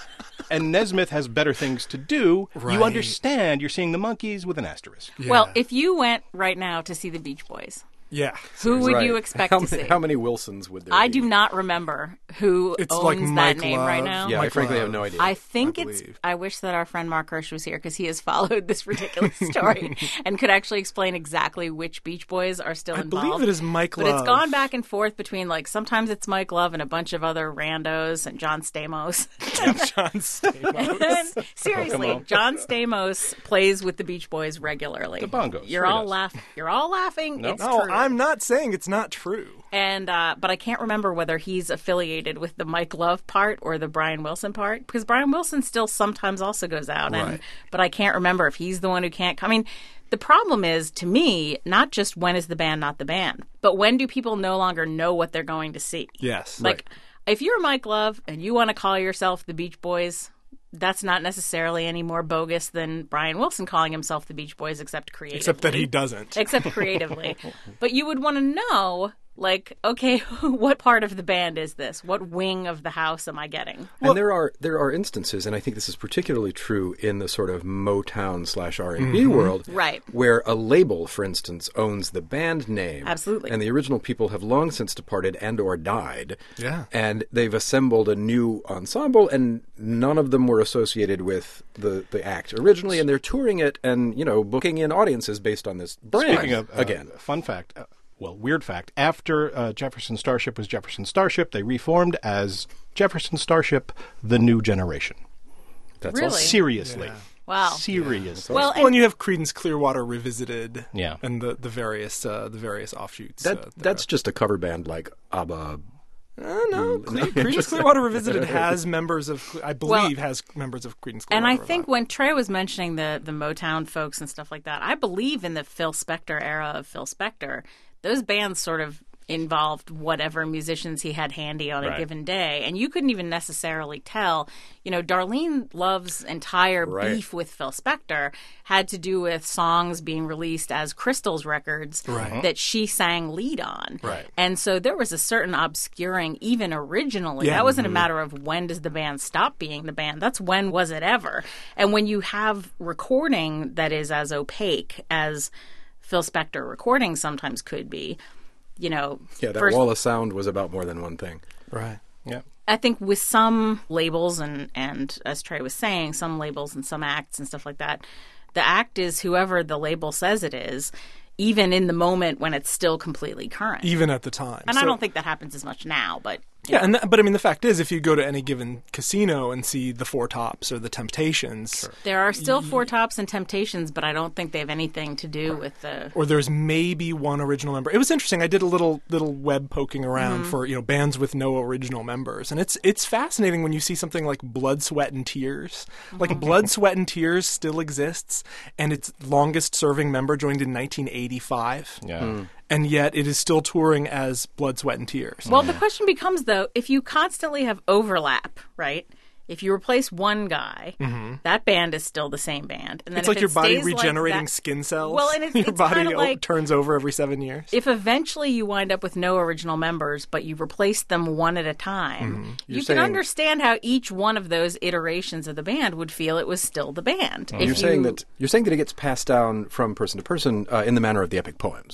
Speaker 4: And Nesmith has better things to do.
Speaker 2: Right.
Speaker 4: You understand you're seeing the Monkees with an asterisk.
Speaker 1: Yeah. Well, if you went right now to see the Beach Boys,
Speaker 2: yeah,
Speaker 1: who would
Speaker 3: right.
Speaker 1: you expect
Speaker 3: how
Speaker 1: to
Speaker 3: many,
Speaker 1: see?
Speaker 3: How many Wilsons would there
Speaker 1: I
Speaker 3: be?
Speaker 1: do not remember who
Speaker 2: it's
Speaker 1: owns
Speaker 2: like
Speaker 1: that
Speaker 2: Mike
Speaker 1: name
Speaker 2: Love.
Speaker 1: right now.
Speaker 3: Yeah,
Speaker 2: Mike
Speaker 3: I frankly
Speaker 2: Love.
Speaker 3: have no idea.
Speaker 1: I think
Speaker 2: I
Speaker 1: it's.
Speaker 2: believe.
Speaker 1: I wish that our friend Mark Hirsch was here because he has followed this ridiculous story and could actually explain exactly which Beach Boys are still
Speaker 2: I
Speaker 1: involved.
Speaker 2: believe it is Mike
Speaker 1: but
Speaker 2: Love.
Speaker 1: But it's gone back and forth between like sometimes it's Mike Love and a bunch of other randos and John Stamos.
Speaker 2: John Stamos.
Speaker 1: Seriously, John Stamos plays with the Beach Boys regularly.
Speaker 4: The bongos.
Speaker 1: You're all laughing. You're all laughing.
Speaker 4: No,
Speaker 1: it's
Speaker 2: no
Speaker 1: true.
Speaker 2: I'm not saying it's not true.
Speaker 1: And uh, but I can't remember whether he's affiliated with the Mike Love part or the Brian Wilson part because Brian Wilson still sometimes also goes out. And
Speaker 2: right.
Speaker 1: but I can't remember if he's the one who can't come. I mean, the problem is to me not just when is the band not the band, but when do people no longer know what they're going to see?
Speaker 2: Yes,
Speaker 1: like
Speaker 2: right.
Speaker 1: if you're Mike Love and you want to call yourself the Beach Boys. That's not necessarily any more bogus than Brian Wilson calling himself the Beach Boys, except creatively.
Speaker 2: Except that he doesn't.
Speaker 1: Except creatively. But you would want to know, like, okay, what part of the band is this? What wing of the house am I getting?
Speaker 3: And
Speaker 2: Well,
Speaker 3: there are there are instances, and I think this is particularly true in the sort of Motown slash R and B
Speaker 2: Mm-hmm.
Speaker 3: world,
Speaker 1: Right.
Speaker 3: where a label, for instance, owns the band name.
Speaker 1: Absolutely.
Speaker 3: And the original people have long since departed and or died.
Speaker 2: Yeah.
Speaker 3: And they've assembled a new ensemble, and none of them were associated with the, the act originally, and they're touring it and, you know, booking in audiences based on this brand.
Speaker 4: Speaking of, uh,
Speaker 3: again.
Speaker 4: fun fact, uh, well, weird fact, after uh, Jefferson Starship was Jefferson Starship, they reformed as Jefferson Starship, The New Generation.
Speaker 3: That's
Speaker 1: Really?
Speaker 3: all.
Speaker 4: Seriously.
Speaker 2: Yeah.
Speaker 1: Wow.
Speaker 4: Seriously.
Speaker 1: Well,
Speaker 2: Well, and you have Creedence Clearwater Revisited,
Speaker 4: Yeah.
Speaker 2: and the the various uh, the various offshoots.
Speaker 3: That,
Speaker 2: uh,
Speaker 3: that's just a cover band like ABBA.
Speaker 2: Uh, no, Cle- Creedence Clearwater Revisited has members of, I believe,
Speaker 1: Well,
Speaker 2: has members of Creedence
Speaker 1: And
Speaker 2: Clearwater.
Speaker 1: I think when Trey was mentioning the, the Motown folks and stuff like that, I believe in the Phil Spector era of Phil Spector, those bands sort of involved whatever musicians he had handy on a
Speaker 4: Right.
Speaker 1: given day. And you couldn't even necessarily tell. You know, Darlene Love's entire
Speaker 3: Right.
Speaker 1: beef with Phil Spector had to do with songs being released as Crystal's records
Speaker 2: Right.
Speaker 1: that she sang lead on.
Speaker 2: Right.
Speaker 1: And so there was a certain obscuring, even originally.
Speaker 2: Yeah.
Speaker 1: That wasn't
Speaker 2: Mhm.
Speaker 1: a matter of when does the band stop being the band. That's when was it ever. And when you have recording that is as opaque as Phil Spector recording sometimes could be, you know.
Speaker 3: Yeah, that
Speaker 1: first,
Speaker 3: wall of sound was about more than one thing.
Speaker 2: right.
Speaker 4: Yeah.
Speaker 1: I think with some labels and, and as Trey was saying, some labels and some acts and stuff like that, the act is whoever the label says it is, even in the moment when it's still completely current.
Speaker 2: Even at the time.
Speaker 1: And
Speaker 2: So-
Speaker 1: I don't think that happens as much now, but
Speaker 2: Yeah, and th- but I mean, the fact is, if you go to any given casino and see the Four Tops or the Temptations,
Speaker 1: there are still Four Tops and Temptations, but I don't think they have anything to do with the.
Speaker 2: or there's maybe one original member. It was interesting. I did a little little web poking around
Speaker 1: Mhm.
Speaker 2: for you know bands with no original members, and it's it's fascinating when you see something like Blood, Sweat, and Tears. Like Blood, Sweat, and Tears still exists, and its longest serving member joined in nineteen eighty-five.
Speaker 4: Yeah. Mm.
Speaker 2: And yet it is still touring as Blood, Sweat, and Tears.
Speaker 1: Well, the question becomes, though, if you constantly have overlap, right? If you replace one guy,
Speaker 2: Mhm.
Speaker 1: that band is still the same band. And then
Speaker 2: It's
Speaker 1: if
Speaker 2: like your
Speaker 1: it
Speaker 2: body
Speaker 1: stays like
Speaker 2: regenerating
Speaker 1: that-
Speaker 2: skin cells.
Speaker 1: Well, and it's,
Speaker 2: your
Speaker 1: it's
Speaker 2: body
Speaker 1: kind of
Speaker 2: o-
Speaker 1: like
Speaker 2: turns over every seven years.
Speaker 1: if eventually you wind up with no original members, but you replace them one at a time,
Speaker 2: Mm-hmm.
Speaker 3: You're
Speaker 1: you
Speaker 3: saying-
Speaker 1: can understand how each one of those iterations of the band would feel it was still the band. If
Speaker 3: You're saying
Speaker 1: you-
Speaker 3: that you're saying that it gets passed down from person to person uh, in the manner of the epic poems.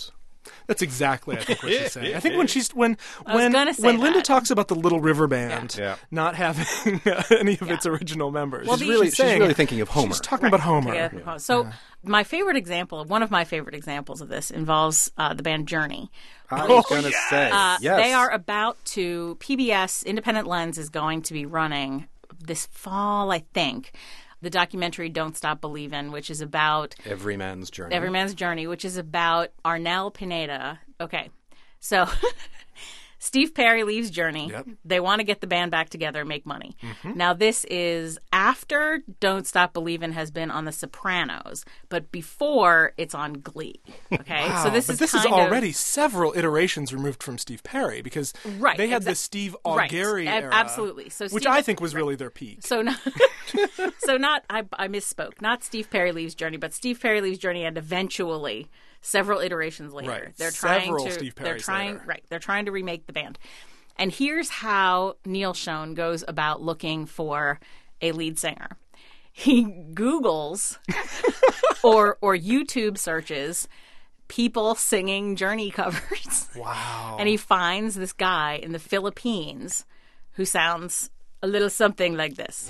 Speaker 2: That's exactly, I think, what she's saying. I think when she's when
Speaker 1: I was
Speaker 2: when
Speaker 1: gonna say
Speaker 2: when Linda
Speaker 1: that.
Speaker 2: talks about the Little River Band
Speaker 4: Yeah. Yeah.
Speaker 2: not having any of its original members,
Speaker 1: Well,
Speaker 2: she's
Speaker 1: the-
Speaker 2: really
Speaker 1: she's
Speaker 2: saying
Speaker 3: really thinking of Homer.
Speaker 2: She's talking about Homer.
Speaker 1: Yeah. So my favorite example, one of my favorite examples of this involves uh, the band Journey.
Speaker 3: I was going to say,
Speaker 1: Uh,
Speaker 3: yes.
Speaker 1: They are about to, P B S, Independent Lens is going to be running this fall, I think, the documentary Don't Stop Believin', which is about
Speaker 3: Every Man's Journey.
Speaker 1: Every Man's Journey, which is about Arnel Pineda. Okay, so Steve Perry leaves Journey.
Speaker 2: Yep.
Speaker 1: They want to get the band back together and make money.
Speaker 2: Mhm.
Speaker 1: Now, this is after Don't Stop Believin' has been on The Sopranos, but before it's on Glee. Okay,
Speaker 2: Wow,
Speaker 1: so this
Speaker 2: but
Speaker 1: is
Speaker 2: this is
Speaker 1: kind of-
Speaker 2: already several iterations removed from Steve Perry because
Speaker 1: Right,
Speaker 2: they had
Speaker 1: exa-
Speaker 2: the Steve
Speaker 1: right,
Speaker 2: Augeri
Speaker 1: ab-
Speaker 2: era,
Speaker 1: absolutely. So
Speaker 2: which
Speaker 1: Steve-
Speaker 2: I think was really their peak.
Speaker 1: So not, so not. I, I misspoke. Not Steve Perry leaves Journey, but Steve Perry leaves Journey, and eventually, several iterations later,
Speaker 2: Right,
Speaker 1: they're trying
Speaker 2: several
Speaker 1: to.
Speaker 2: Steve
Speaker 1: they're
Speaker 2: Perrys
Speaker 1: trying.
Speaker 2: later.
Speaker 1: Right. They're trying to remake the band, and here's how Neil Schon goes about looking for a lead singer. He Googles or or YouTube searches people singing Journey covers.
Speaker 2: Wow.
Speaker 1: And he finds this guy in the Philippines who sounds a little something like this.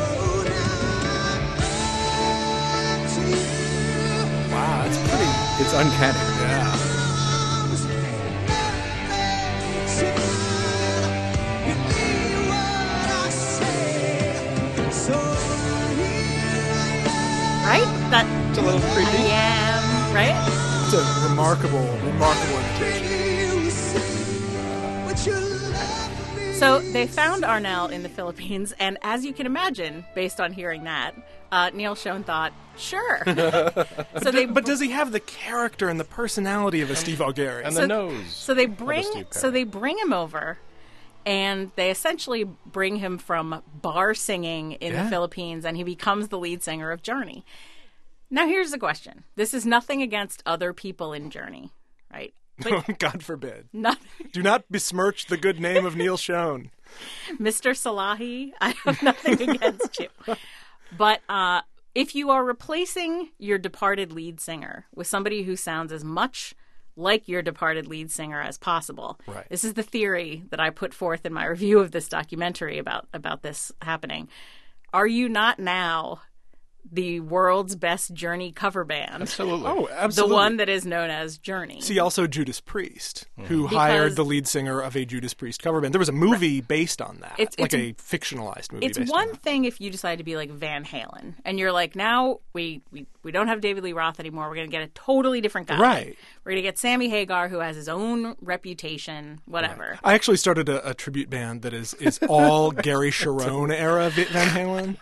Speaker 2: Wow, that's pretty.
Speaker 3: It's uncanny.
Speaker 2: Yeah.
Speaker 1: Right? That
Speaker 2: It's a little creepy.
Speaker 1: I am, right?
Speaker 2: It's a remarkable, remarkable imitation.
Speaker 1: So they found Arnel in the Philippines, and as you can imagine, based on hearing that, uh, Neil Schon thought, sure. so they,
Speaker 2: but does he have the character and the personality of a Steve Augeri?
Speaker 4: And
Speaker 1: so,
Speaker 4: the nose.
Speaker 1: So they
Speaker 4: of a
Speaker 1: bring,
Speaker 4: Steve
Speaker 1: so
Speaker 4: Perry.
Speaker 1: they bring him over, and they essentially bring him from bar singing in
Speaker 2: Yeah.
Speaker 1: the Philippines, and he becomes the lead singer of Journey. Now, here's the question: this is nothing against other people in Journey, right? But
Speaker 2: God forbid.
Speaker 1: not
Speaker 2: Do not besmirch the good name of Neil Schon.
Speaker 1: Mister Salahi, I have nothing against you. But uh, if you are replacing your departed lead singer with somebody who sounds as much like your departed lead singer as possible,
Speaker 2: Right.
Speaker 1: this is the theory that I put forth in my review of this documentary about, about this happening. Are you not now the world's best Journey cover band?
Speaker 4: Absolutely.
Speaker 2: Oh, absolutely.
Speaker 1: The one that is known as Journey.
Speaker 2: See, also Judas Priest, who
Speaker 1: Because-
Speaker 2: hired the lead singer of a Judas Priest cover band. There was a movie based on that,
Speaker 1: It's-
Speaker 2: like
Speaker 1: it's-
Speaker 2: a fictionalized movie.
Speaker 1: It's
Speaker 2: based
Speaker 1: one
Speaker 2: on that.
Speaker 1: thing if you decide to be like Van Halen and you're like, now we, we, we don't have David Lee Roth anymore. We're going to get a totally different guy.
Speaker 2: Right.
Speaker 1: We're going to get Sammy Hagar, who has his own reputation, whatever.
Speaker 2: I actually started a, a tribute band that is is all Gary Sharon era Vi- Van Halen.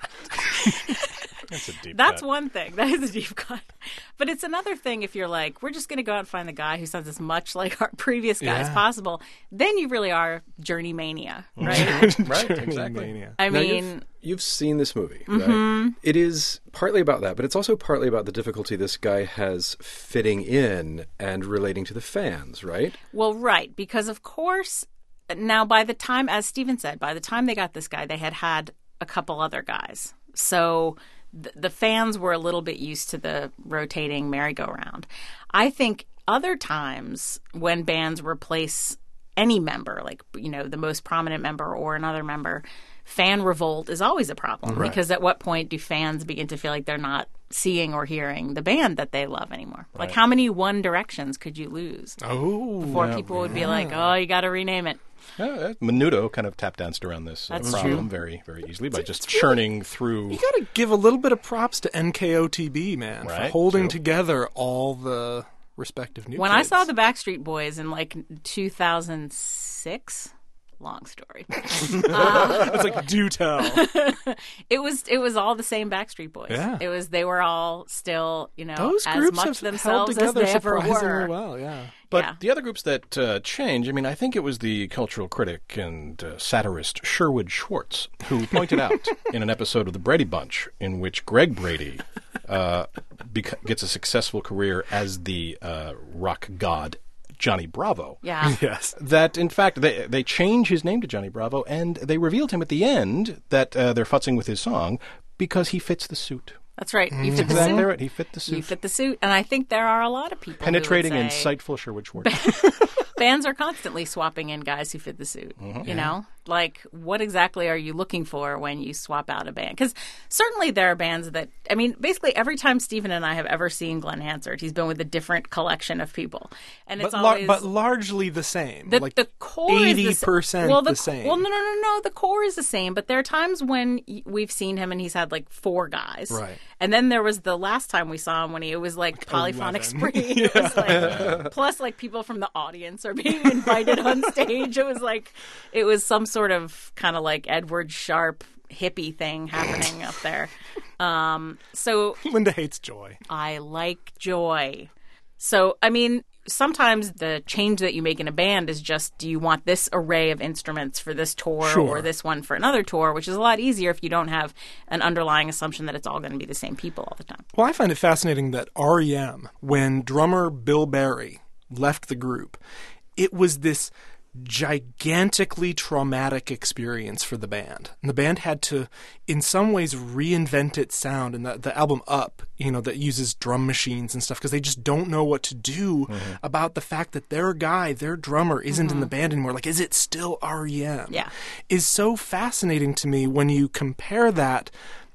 Speaker 4: That's a deep
Speaker 1: That's
Speaker 4: cut.
Speaker 1: one thing. That is a deep cut. But it's another thing if you're like, we're just going to go out and find the guy who sounds as much like our previous guy as
Speaker 2: Yeah.
Speaker 1: possible. Then you really are Journey Mania, right?
Speaker 4: Right,
Speaker 2: Journey
Speaker 4: exactly.
Speaker 2: Mania.
Speaker 1: I
Speaker 3: Now,
Speaker 1: mean,
Speaker 3: you've, you've seen this movie,
Speaker 1: Mhm.
Speaker 3: right? It is partly about that, but it's also partly about the difficulty this guy has fitting in and relating to the fans, right?
Speaker 1: well, right. Because, of course, now by the time, as Steven said, by the time they got this guy, they had had a couple other guys. So th- the fans were a little bit used to the rotating merry-go-round. I think other times when bands replace any member, like, you know, the most prominent member or another member, fan revolt is always a problem.
Speaker 2: Right.
Speaker 1: Because at what point do fans begin to feel like they're not seeing or hearing the band that they love anymore? Like,
Speaker 4: Right.
Speaker 1: how many One Directions could you lose
Speaker 2: Oh,
Speaker 1: before
Speaker 4: yeah.
Speaker 1: people would be like, oh, you got to rename it?
Speaker 4: Yeah, uh, Menudo kind of tap danced around this uh,
Speaker 1: That's
Speaker 4: problem
Speaker 1: true.
Speaker 4: very, very easily by just churning through.
Speaker 2: You got to give a little bit of props to N K O T B, man, for
Speaker 4: Right,
Speaker 2: holding
Speaker 4: true.
Speaker 2: together all the respective new
Speaker 1: When
Speaker 2: kids.
Speaker 1: I saw the Backstreet Boys in like two thousand six, long story. uh,
Speaker 2: It's like, do tell.
Speaker 1: it was it was all the same Backstreet Boys.
Speaker 2: Yeah.
Speaker 1: It was they were all still, you know,
Speaker 2: Those
Speaker 1: as
Speaker 2: groups
Speaker 1: much
Speaker 2: have
Speaker 1: themselves
Speaker 2: held
Speaker 1: as
Speaker 2: together
Speaker 1: they ever
Speaker 2: surprisingly
Speaker 1: were.
Speaker 2: well, yeah.
Speaker 4: But
Speaker 1: Yeah.
Speaker 4: the other groups that uh, change, I mean, I think it was the cultural critic and uh, satirist Sherwood Schwartz who pointed out in an episode of The Brady Bunch in which Greg Brady uh, bec- gets a successful career as the uh, rock god Johnny Bravo.
Speaker 1: Yeah.
Speaker 2: Yes.
Speaker 4: That, in fact, they they change his name to Johnny Bravo, and they revealed him at the end that uh, they're futzing with his song because he fits the suit.
Speaker 1: That's right. You
Speaker 2: Mm.
Speaker 1: fit the
Speaker 4: Exactly
Speaker 1: suit.
Speaker 4: right. He fit the suit.
Speaker 1: You fit the suit. And I think there are a lot of people who would
Speaker 4: Penetrating,
Speaker 1: say
Speaker 4: insightful Sherwood Schwartz.
Speaker 1: bands are constantly swapping in guys who fit the suit.
Speaker 4: Mhm.
Speaker 1: You know? Like, what exactly are you looking for when you swap out a band? Because certainly there are bands that, I mean, basically every time Stephen and I have ever seen Glenn Hansard, he's been with a different collection of people. And it's
Speaker 2: but, lar-
Speaker 1: always...
Speaker 2: but largely the same.
Speaker 1: The,
Speaker 2: like
Speaker 1: the core is
Speaker 2: eighty
Speaker 1: the sa-
Speaker 2: percent
Speaker 1: well, the,
Speaker 2: the same.
Speaker 1: Well, no, no, no, no. The core is the same, but there are times when y- we've seen him and he's had like four guys.
Speaker 2: Right.
Speaker 1: And then there was the last time we saw him when he it was like, like polyphonic
Speaker 2: eleven.
Speaker 1: spree. It was like, plus like people from the audience are being invited on stage. It was like it was some sort of kind of like Edward Sharpe hippie thing happening up there. Um, so
Speaker 2: Linda hates Joy.
Speaker 1: I like Joy. So, I mean, sometimes the change that you make in a band is just, do you want this array of instruments for this tour
Speaker 2: Sure.
Speaker 1: or this one for another tour, which is a lot easier if you don't have an underlying assumption that it's all going to be the same people all the time.
Speaker 2: Well, I find it fascinating that R E M, when drummer Bill Berry left the group, it was this gigantically traumatic experience for the band. And the band had to, in some ways, reinvent its sound. And the, the album Up, you know, that uses drum machines and stuff, because they just don't know what to do
Speaker 4: Mm-hmm.
Speaker 2: about the fact that their guy, their drummer, isn't in the band anymore. Like, is it still R E M?
Speaker 1: Yeah.
Speaker 2: Is so fascinating to me when you compare that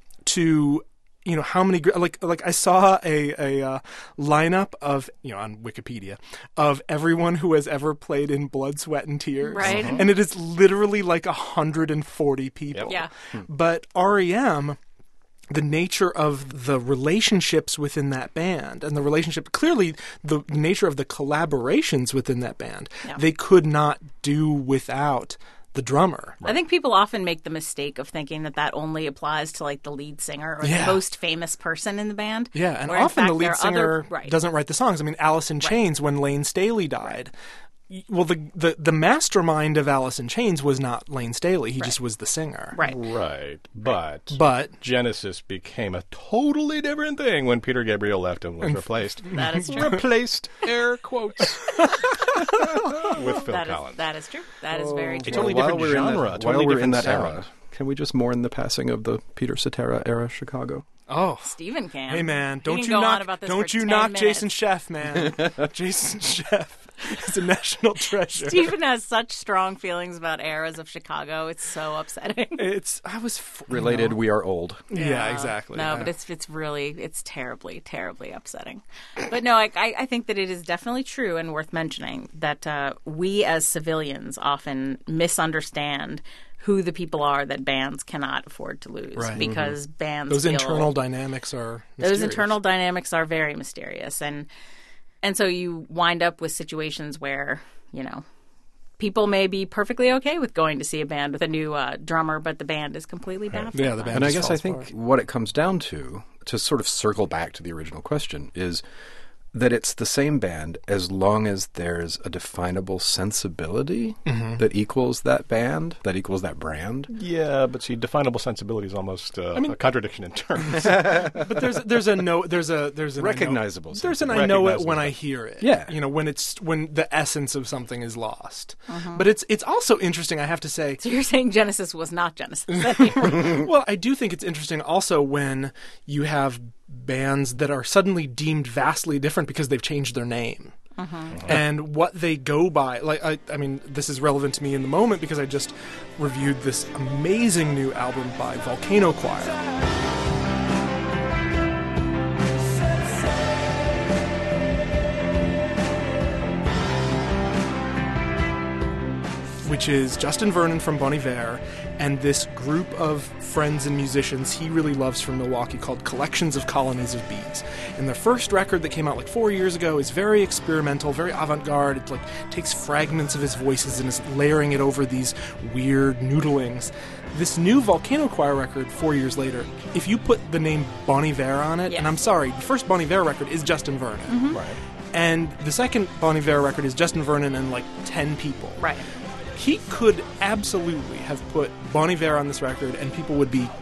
Speaker 2: to, you know, how many, like, like I saw a, a uh, lineup of, you know, on Wikipedia, of everyone who has ever played in Blood, Sweat, and Tears.
Speaker 1: Right.
Speaker 2: And it is literally like one hundred forty people.
Speaker 1: Yeah.
Speaker 2: But R E M, the nature of the relationships within that band and the relationship, clearly the nature of the collaborations within that band,
Speaker 1: Yeah.
Speaker 2: they could not do without the drummer.
Speaker 1: I think people often make the mistake of thinking that that only applies to like the lead singer or
Speaker 2: Yeah.
Speaker 1: the most famous person in the band.
Speaker 2: Yeah, and
Speaker 1: where, in
Speaker 2: often
Speaker 1: fact,
Speaker 2: the
Speaker 1: there
Speaker 2: lead
Speaker 1: are
Speaker 2: singer
Speaker 1: other- right.
Speaker 2: doesn't write the songs. I mean, Alice in Chains, when Lane Staley died, y well, the, the the mastermind of Alice in Chains was not Lane Staley. He just was the singer.
Speaker 1: Right.
Speaker 4: Right. But
Speaker 2: But
Speaker 4: Genesis became a totally different thing when Peter Gabriel left and was replaced.
Speaker 1: That is true.
Speaker 4: Replaced, air quotes, with Phil
Speaker 1: That is,
Speaker 4: Collins.
Speaker 1: that is true. That is very
Speaker 4: It's
Speaker 1: true.
Speaker 4: totally
Speaker 3: While
Speaker 4: different
Speaker 3: we're in that-
Speaker 4: genre,
Speaker 3: while
Speaker 4: totally
Speaker 3: we're in
Speaker 4: different
Speaker 3: that
Speaker 4: sound.
Speaker 3: era, can we just mourn the passing of the Peter Cetera era Chicago?
Speaker 2: Oh,
Speaker 1: Stephen can.
Speaker 2: hey man,
Speaker 1: He
Speaker 2: don't
Speaker 1: can
Speaker 2: you
Speaker 1: go on
Speaker 2: knock,
Speaker 1: about this
Speaker 2: don't
Speaker 1: for
Speaker 2: you
Speaker 1: ten
Speaker 2: knock
Speaker 1: minutes.
Speaker 2: Jason Sheff, man. Jason Sheff is a national treasure.
Speaker 1: Stephen has such strong feelings about eras of Chicago. It's so upsetting.
Speaker 2: It's I was f- you
Speaker 3: Related,
Speaker 2: know.
Speaker 3: we are old.
Speaker 2: Yeah, exactly.
Speaker 1: No,
Speaker 2: yeah.
Speaker 1: but it's it's really it's terribly terribly upsetting. But no, I I I think that it is definitely true and worth mentioning that uh, we as civilians often misunderstand who the people are that bands cannot afford to lose
Speaker 2: Right.
Speaker 1: because bands
Speaker 2: those
Speaker 1: feel,
Speaker 2: internal dynamics are
Speaker 1: those
Speaker 2: mysterious.
Speaker 1: internal dynamics are very mysterious, and and so you wind up with situations where you know people may be perfectly okay with going to see a band with a new uh, drummer, but the band is completely baffled.
Speaker 2: Yeah, the
Speaker 1: by
Speaker 2: band
Speaker 3: And I
Speaker 2: just
Speaker 3: guess I
Speaker 2: falls
Speaker 3: think
Speaker 2: apart.
Speaker 3: what it comes down to, to sort of circle back to the original question, is that it's the same band as long as there's a definable sensibility
Speaker 2: Mhm.
Speaker 3: that equals that band, that equals that brand.
Speaker 4: Yeah, but see, definable sensibility is almost uh,
Speaker 2: I mean-
Speaker 4: a contradiction in terms.
Speaker 2: But there's there's a no there's a there's an
Speaker 3: Recognizable
Speaker 2: I know, there's an I
Speaker 3: sense.
Speaker 2: know it
Speaker 4: Recognizable
Speaker 2: when I
Speaker 4: sense.
Speaker 2: hear it.
Speaker 3: Yeah.
Speaker 2: you know when it's when the essence of something is lost.
Speaker 1: Mhm.
Speaker 2: But it's it's also interesting. I have to say.
Speaker 1: So you're saying Genesis was not Genesis?
Speaker 2: Well, I do think it's interesting also when you have bands that are suddenly deemed vastly different because they've changed their name. And what they go by, like I, I mean, this is relevant to me in the moment because I just reviewed this amazing new album by Volcano Choir. Which is Justin Vernon from Bon Iver and this group of friends and musicians he really loves from Milwaukee called Collections of Colonies of Bees. And their first record that came out like four years ago is very experimental, very avant-garde. It like takes fragments of his voices and is layering it over these weird noodlings. This new Volcano Choir record, four years later, if you put the name Bon Iver on it,
Speaker 1: Yes.
Speaker 2: and I'm sorry, the first Bon Iver record is Justin Vernon.
Speaker 4: Right.
Speaker 2: And the second Bon Iver record is Justin Vernon and like ten people.
Speaker 1: Right.
Speaker 2: He could absolutely have put Bon Iver on this record and people would be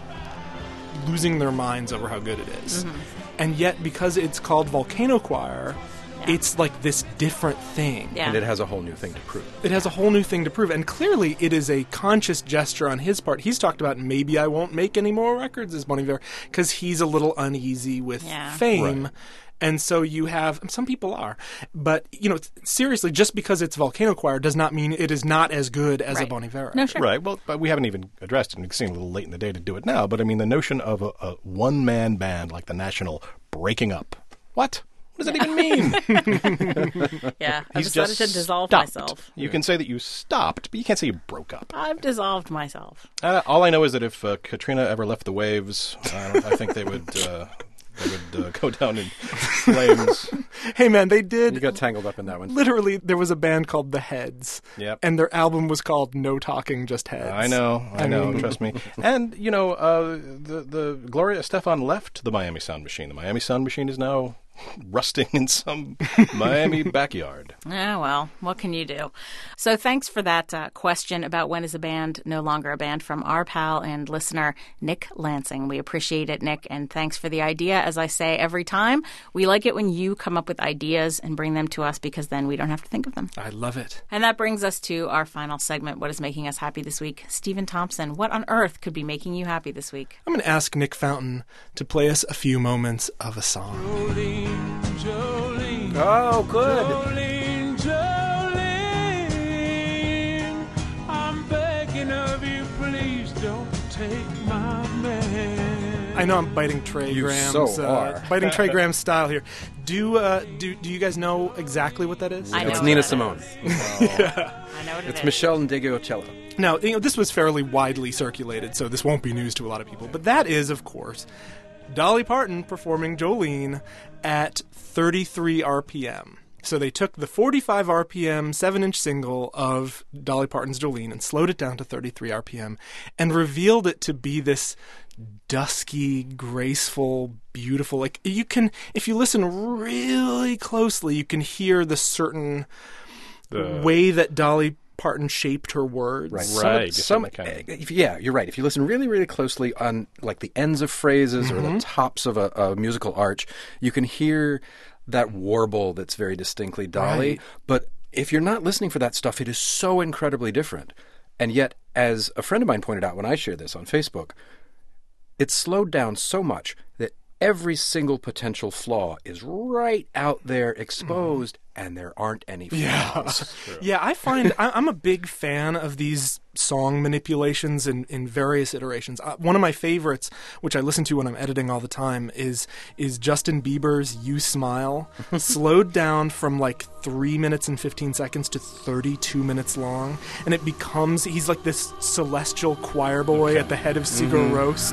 Speaker 2: losing their minds over how good it is.
Speaker 1: Mm-hmm.
Speaker 2: And yet, because it's called Volcano Choir, it's like this different thing.
Speaker 1: Yeah.
Speaker 3: And it has a whole new thing to prove.
Speaker 2: It has a whole new thing to prove. And clearly it is a conscious gesture on his part. He's talked about maybe I won't make any more records as Bon Iver because he's a little uneasy with
Speaker 1: Yeah.
Speaker 2: fame.
Speaker 3: Right.
Speaker 2: And so you have, some people are, but, you know, seriously, just because it's Volcano Choir does not mean it is not as good as
Speaker 1: Right.
Speaker 2: a Bon Iver.
Speaker 1: No, sure.
Speaker 4: Right. Well, but we haven't even addressed it. It seems a little late in the day to do it now. But I mean, the notion of a, a one-man band like the National breaking up. What? What does that even mean?
Speaker 1: Yeah, I
Speaker 4: He's
Speaker 1: decided
Speaker 4: just
Speaker 1: to dissolve
Speaker 4: stopped.
Speaker 1: myself.
Speaker 4: You can say that you stopped, but you can't say you broke up.
Speaker 1: I've dissolved myself.
Speaker 4: Uh, all I know is that if uh, Katrina ever left the waves, uh, I think they would uh, they would uh, go down in flames.
Speaker 2: Hey, man, they did.
Speaker 3: You got tangled up in that one.
Speaker 2: Literally, there was a band called The Heads.
Speaker 4: Yep.
Speaker 2: And their album was called No Talking, Just Heads.
Speaker 4: I know, I,
Speaker 2: I
Speaker 4: know.
Speaker 2: mean-
Speaker 4: Trust me. And you know, uh, the the Gloria Estefan left the Miami Sound Machine. The Miami Sound Machine is now rusting in some Miami backyard.
Speaker 1: Ah, well, what can you do? So thanks for that uh, question about when is a band no longer a band from our pal and listener, Nick Lansing. We appreciate it, Nick, and thanks for the idea. As I say every time, we like it when you come up with ideas and bring them to us because then we don't have to think of them.
Speaker 2: I love it.
Speaker 1: And that brings us to our final segment, What is Making Us Happy This Week? Stephen Thompson, what on earth could be making you happy this week?
Speaker 2: I'm going to ask Nick Fountain to play us a few moments of a song.
Speaker 17: Jolene, Jolene,
Speaker 3: Oh, good.
Speaker 17: Jolene, Jolene, I'm begging of you, please don't take my man.
Speaker 2: I know I'm biting Trey
Speaker 3: You
Speaker 2: Graham's,
Speaker 3: so
Speaker 2: uh,
Speaker 3: are.
Speaker 2: biting Trey Graham's style here. Do uh, do do you guys know exactly what that is?
Speaker 1: I know
Speaker 3: It's
Speaker 1: what
Speaker 3: Nina
Speaker 1: that
Speaker 3: Simone.
Speaker 1: is.
Speaker 2: Yeah.
Speaker 1: I know what it
Speaker 3: It's
Speaker 1: is.
Speaker 3: Michelle Ndegeocello.
Speaker 2: Now, you know, this was fairly widely circulated, so this won't be news to a lot of people. But that is, of course, Dolly Parton performing Jolene at thirty-three R P M. So they took the forty-five R P M seven-inch single of Dolly Parton's Jolene and slowed it down to thirty-three R P M and revealed it to be this dusky, graceful, beautiful. Like, you can, if you listen really closely, you can hear the certain
Speaker 4: The-
Speaker 2: way that Dolly Parton shaped her words.
Speaker 3: Right.
Speaker 4: Right,
Speaker 3: Some,
Speaker 4: just
Speaker 3: some,
Speaker 4: kind of-
Speaker 3: if, yeah, you're right. If you listen really, really closely on like the ends of phrases or the tops of a, a musical arch, you can hear that warble that's very distinctly Dolly.
Speaker 2: Right.
Speaker 3: But if you're not listening for that stuff, it is so incredibly different. And yet, as a friend of mine pointed out when I shared this on Facebook, it's slowed down so much that every single potential flaw is right out there exposed, and there aren't any flaws.
Speaker 2: Yeah, yeah. I find I, I'm a big fan of these song manipulations in, in various iterations. Uh, one of my favorites, which I listen to when I'm editing all the time, is is Justin Bieber's "You Smile," slowed down from like three minutes and fifteen seconds to thirty-two minutes long, and it becomes he's like this celestial choir boy at the head of Sigur
Speaker 3: Mhm.
Speaker 2: Rós.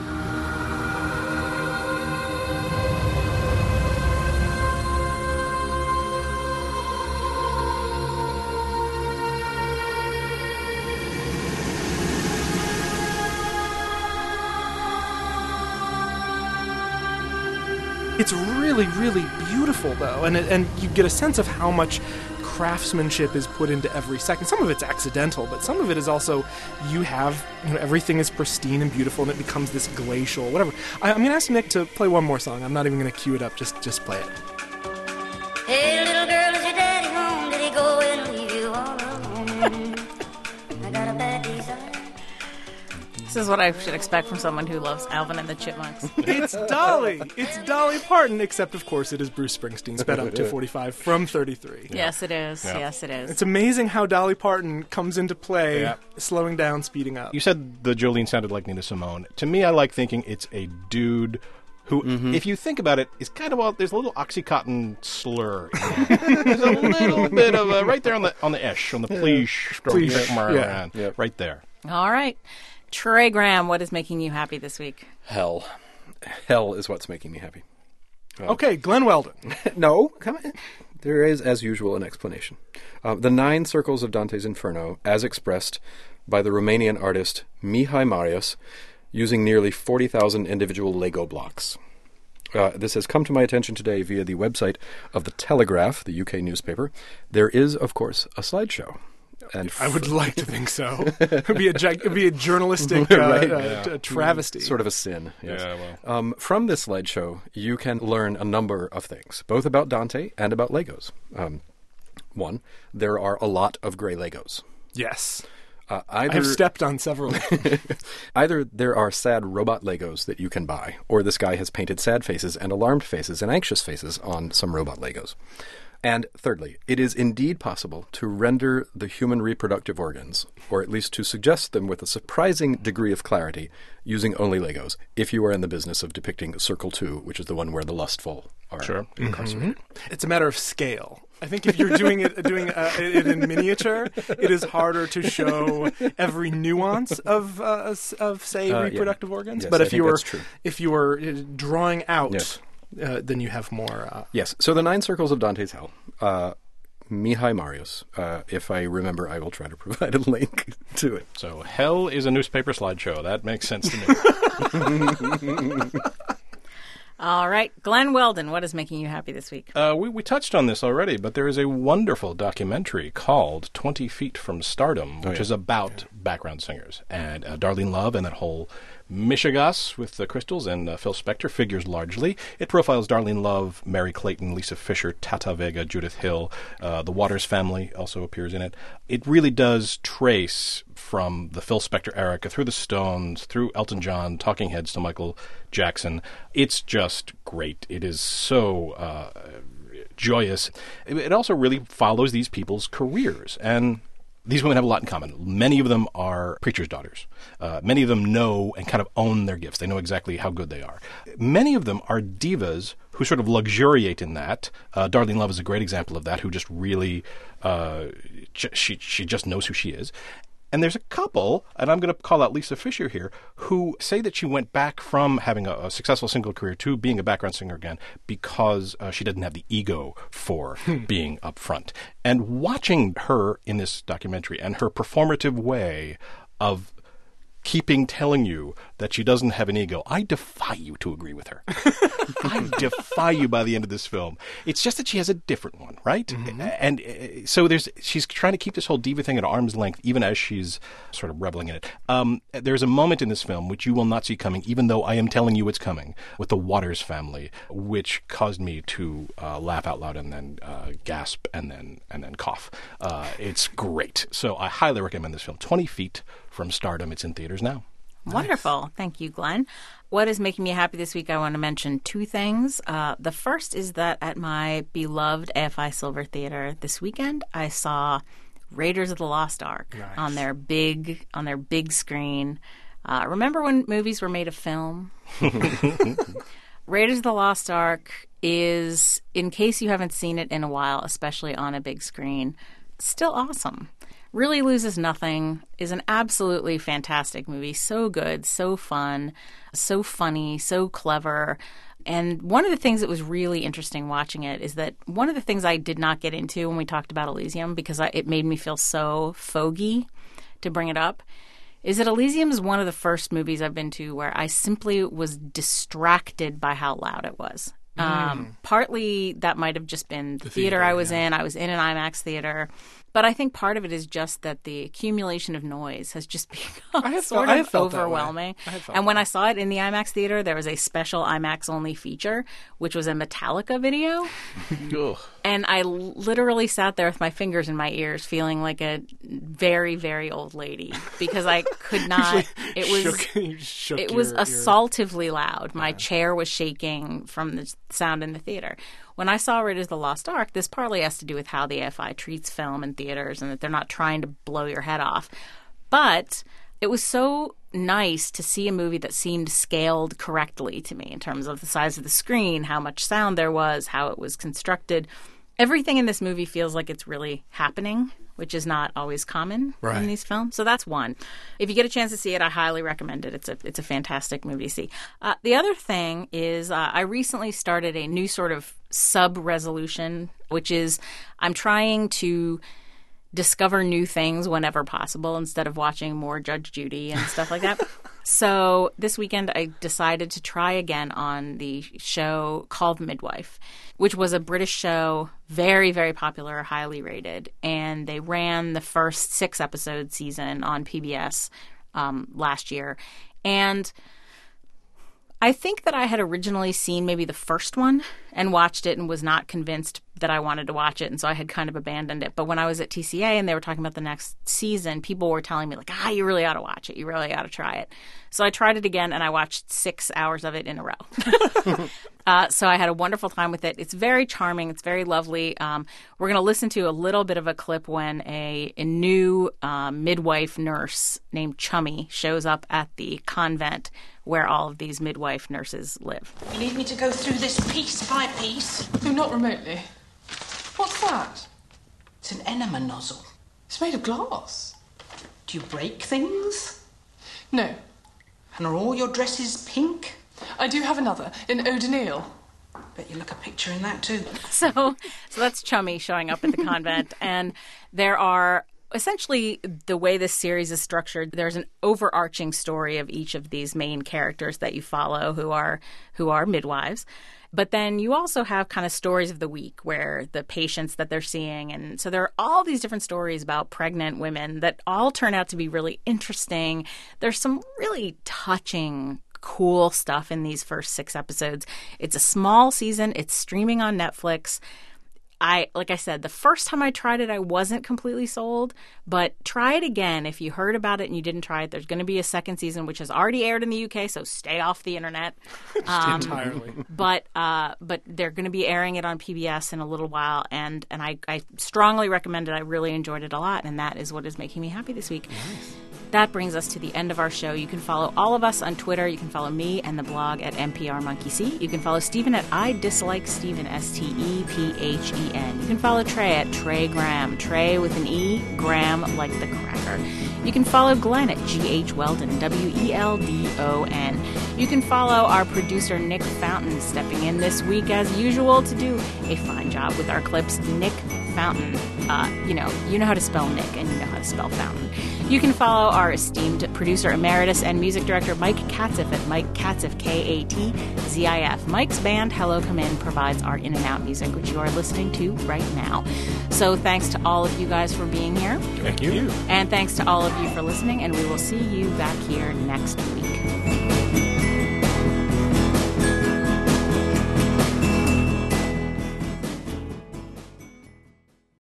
Speaker 2: It's really, really beautiful, though, and it, and you get a sense of how much craftsmanship is put into every second. Some of it's accidental, but some of it is also you have, you know, everything is pristine and beautiful, and it becomes this glacial, whatever. I, I'm going to ask Nick to play one more song. I'm not even going to cue it up. Just, just play it.
Speaker 18: Hey, little girl, is your daddy home? Did he go and leave you all alone? I got a bad desire.
Speaker 1: This is what I should expect from someone who loves Alvin and the Chipmunks.
Speaker 2: It's Dolly. It's Dolly Parton, except of course it is Bruce Springsteen sped up to forty-five from thirty-three.
Speaker 1: Yes, it is.
Speaker 4: Yeah.
Speaker 1: Yes, it is.
Speaker 2: It's amazing how Dolly Parton comes into play,
Speaker 4: Yeah.
Speaker 2: slowing down, speeding up.
Speaker 4: You said the Jolene sounded like Nina Simone. To me, I like thinking it's a dude who, if you think about it, is kind of all, there's a little Oxycontin slur. In there. There's a little bit of a, right there on the on the ish, on the please,
Speaker 2: Please,
Speaker 4: yeah.
Speaker 2: yeah.
Speaker 4: right there.
Speaker 1: All right. Trey Graham, what is making you happy this week?
Speaker 3: Hell. Hell is what's making me happy. Um,
Speaker 2: Okay, Glenn Weldon.
Speaker 3: no, come on. There is, as usual, an explanation. Uh, the nine circles of Dante's Inferno, as expressed by the Romanian artist Mihai Marius, using nearly forty thousand individual Lego blocks. Uh, this has come to my attention today via the website of The Telegraph, the U K newspaper. There is, of course, a slideshow. And
Speaker 2: I would like to think so. It would be a, gi- it'd be a journalistic uh,
Speaker 3: right?
Speaker 2: uh,
Speaker 3: Yeah.
Speaker 2: t- travesty.
Speaker 3: Sort of a sin. Yes.
Speaker 4: Yeah, well.
Speaker 3: Um, from this slideshow, you can learn a number of things, both about Dante and about Legos. Um, one, there are a lot of gray Legos.
Speaker 2: Yes.
Speaker 3: Uh, either,
Speaker 2: I have stepped on several.
Speaker 3: Either there are sad robot Legos that you can buy, or this guy has painted sad faces and alarmed faces and anxious faces on some robot Legos. And thirdly, it is indeed possible to render the human reproductive organs, or at least to suggest them with a surprising degree of clarity, using only Legos, if you are in the business of depicting Circle two, which is the one where the lustful are
Speaker 4: Sure.
Speaker 3: incarcerated.
Speaker 2: Mm-hmm. It's a matter of scale. I think if you're doing it doing uh, it in miniature, it is harder to show every nuance of uh, of say
Speaker 3: Uh, yeah.
Speaker 2: reproductive organs.
Speaker 3: Yes,
Speaker 2: but
Speaker 3: I
Speaker 2: if
Speaker 3: think
Speaker 2: you were
Speaker 3: that's true.
Speaker 2: if you were uh, drawing out,
Speaker 3: Yes.
Speaker 2: uh, then you have more. Uh,
Speaker 3: Yes, so the Nine Circles of Dante's Hell. Uh, Mihai Marius. Uh, if I remember, I will try to provide a link to it.
Speaker 4: So hell is a newspaper slideshow. That makes sense to me.
Speaker 1: All right. Glenn Weldon, what is making you happy this week?
Speaker 4: Uh, we, we touched on this already, but there is a wonderful documentary called twenty feet from Stardom, which
Speaker 3: Oh, yeah.
Speaker 4: is about yeah. background singers. And uh, Darlene Love and that whole Michigas with the Crystals and uh, Phil Spector figures largely. It profiles Darlene Love, Mary Clayton, Lisa Fisher, Tata Vega, Judith Hill. Uh, the Waters family also appears in it. It really does trace from the Phil Spector era through the Stones, through Elton John, Talking Heads to Michael Jackson. It's just great. It is so uh, joyous. It, it also really follows these people's careers. And these women have a lot in common. Many of them are preachers' daughters. Uh, many of them know and kind of own their gifts. They know exactly how good they are. Many of them are divas who sort of luxuriate in that. Uh, Darlene Love is a great example of that, who just really, uh, j- she she just knows who she is. And there's a couple, and I'm going to call out Lisa Fisher here, who say that she went back from having a, a successful single career to being a background singer again because uh, she didn't have the ego for being up front. And watching her in this documentary and her performative way of keeping telling you that she doesn't have an ego, I defy you to agree with her. I defy you by the end of this film. It's just that she has a different one, right? Mm-hmm. And uh, so there's she's trying to keep this whole diva thing at arm's length, even as she's sort of reveling in it. Um, there's a moment in this film which you will not see coming, even though I am telling you it's coming, with the Waters family, which caused me to uh, laugh out loud and then uh, gasp and then and then cough. Uh, it's great. So I highly recommend this film. twenty feet from Stardom. It's in theaters now.
Speaker 1: Wonderful. Nice. Thank you, Glenn. What is making me happy this week? I want to mention two things. Uh, the first is that at my beloved A F I Silver Theater this weekend, I saw Raiders of the Lost Ark nice. on their big on their big screen. Uh, remember when movies were made of film? Raiders of the Lost Ark is, in case you haven't seen it in a while, especially on a big screen, still awesome. Really loses nothing, is an absolutely fantastic movie. So good, so fun, so funny, so clever. And one of the things that was really interesting watching it is that one of the things I did not get into when we talked about Elysium, because I, it made me feel so fogey to bring it up, is that Elysium is one of the first movies I've been to where I simply was distracted by how loud it was. Mm. Um, partly that might have just been the, the theater, theater I was yeah. in. I was in an IMAX theater. But I think part of it is just that the accumulation of noise has just become
Speaker 2: I
Speaker 1: sort
Speaker 2: felt,
Speaker 1: of overwhelming. And when I saw it in the IMAX theater, there was a special IMAX-only feature, which was a Metallica video. And I literally sat there with my fingers in my ears feeling like a very, very old lady because I could not. It was
Speaker 2: shook, shook
Speaker 1: it was
Speaker 2: your,
Speaker 1: assaultively loud. My yeah. chair was shaking from the sound in the theater. When I saw Raiders of the Lost Ark, this partly has to do with how the A F I treats film in theaters and that they're not trying to blow your head off. But it was so nice to see a movie that seemed scaled correctly to me in terms of the size of the screen, how much sound there was, how it was constructed. Everything in this movie feels like it's really happening, which is not always common right. in these films. So that's one. If you get a chance to see it, I highly recommend it. It's a it's a fantastic movie to see. Uh, the other thing is uh, I recently started a new sort of sub-resolution, which is I'm trying to discover new things whenever possible instead of watching more Judge Judy and stuff like that. So this weekend I decided to try again on the show called Midwife, which was a British show, very, very popular, highly rated. And they ran the first six-episode season on P B S um, last year. And I think that I had originally seen maybe the first one and watched it and was not convinced that I wanted to watch it, and so I had kind of abandoned it. But when I was at T C A and they were talking about the next season, people were telling me, like, ah, you really ought to watch it. You really ought to try it. So I tried it again, and I watched six hours of it in a row. uh, so I had a wonderful time with it. It's very charming. It's very lovely. Um, we're going to listen to a little bit of a clip when a, a new uh, midwife nurse named Chummy shows up at the convent where all of these midwife nurses live.
Speaker 19: You need me to go through this piece by piece?
Speaker 20: No, not remotely. What's that?
Speaker 19: It's an enema nozzle.
Speaker 20: It's made of glass.
Speaker 19: Do you break things?
Speaker 20: No.
Speaker 19: And are all your dresses pink?
Speaker 20: I do have another, in eau de Nil.
Speaker 19: Bet you look a picture in that too.
Speaker 1: So, so that's Chummy showing up at the convent, and there are essentially the way this series is structured. There's an overarching story of each of these main characters that you follow, who are who are midwives. But then you also have kind of stories of the week where the patients that they're seeing. And so there are all these different stories about pregnant women that all turn out to be really interesting. There's some really touching, cool stuff in these first six episodes. It's a small season. It's streaming on Netflix. I, like I said, the first time I tried it, I wasn't completely sold, but try it again. If you heard about it and you didn't try it, there's going to be a second season, which has already aired in the U K, so stay off the internet.
Speaker 2: Um, entirely.
Speaker 1: But uh, but they're going to be airing it on P B S in a little while, and, and I, I strongly recommend it. I really enjoyed it a lot, and that is what is making me happy this week.
Speaker 2: Nice.
Speaker 1: That brings us to the end of our show. You can follow all of us on Twitter. You can follow me and the blog at N P R Monkey See. You can follow Stephen at I Dislike Stephen, S T E P H E N. You can follow Trey at Trey Graham, Trey with an E, Graham like the cracker. You can follow Glenn at G H Weldon, W E L D O N. You can follow our producer Nick Fountain, stepping in this week as usual to do a fine job with our clips. Nick Fountain. Uh, you know, you know how to spell Nick and you know how to spell Fountain. You can follow our esteemed producer emeritus and music director Mike Katziff at Mike Katziff, K A T Z I F. Mike's band Hello Come In provides our in and out music, which you are listening to right now. So thanks to all of you guys for being here.
Speaker 2: Thank you.
Speaker 1: And thanks to all of you for listening, and we will see you back here next week.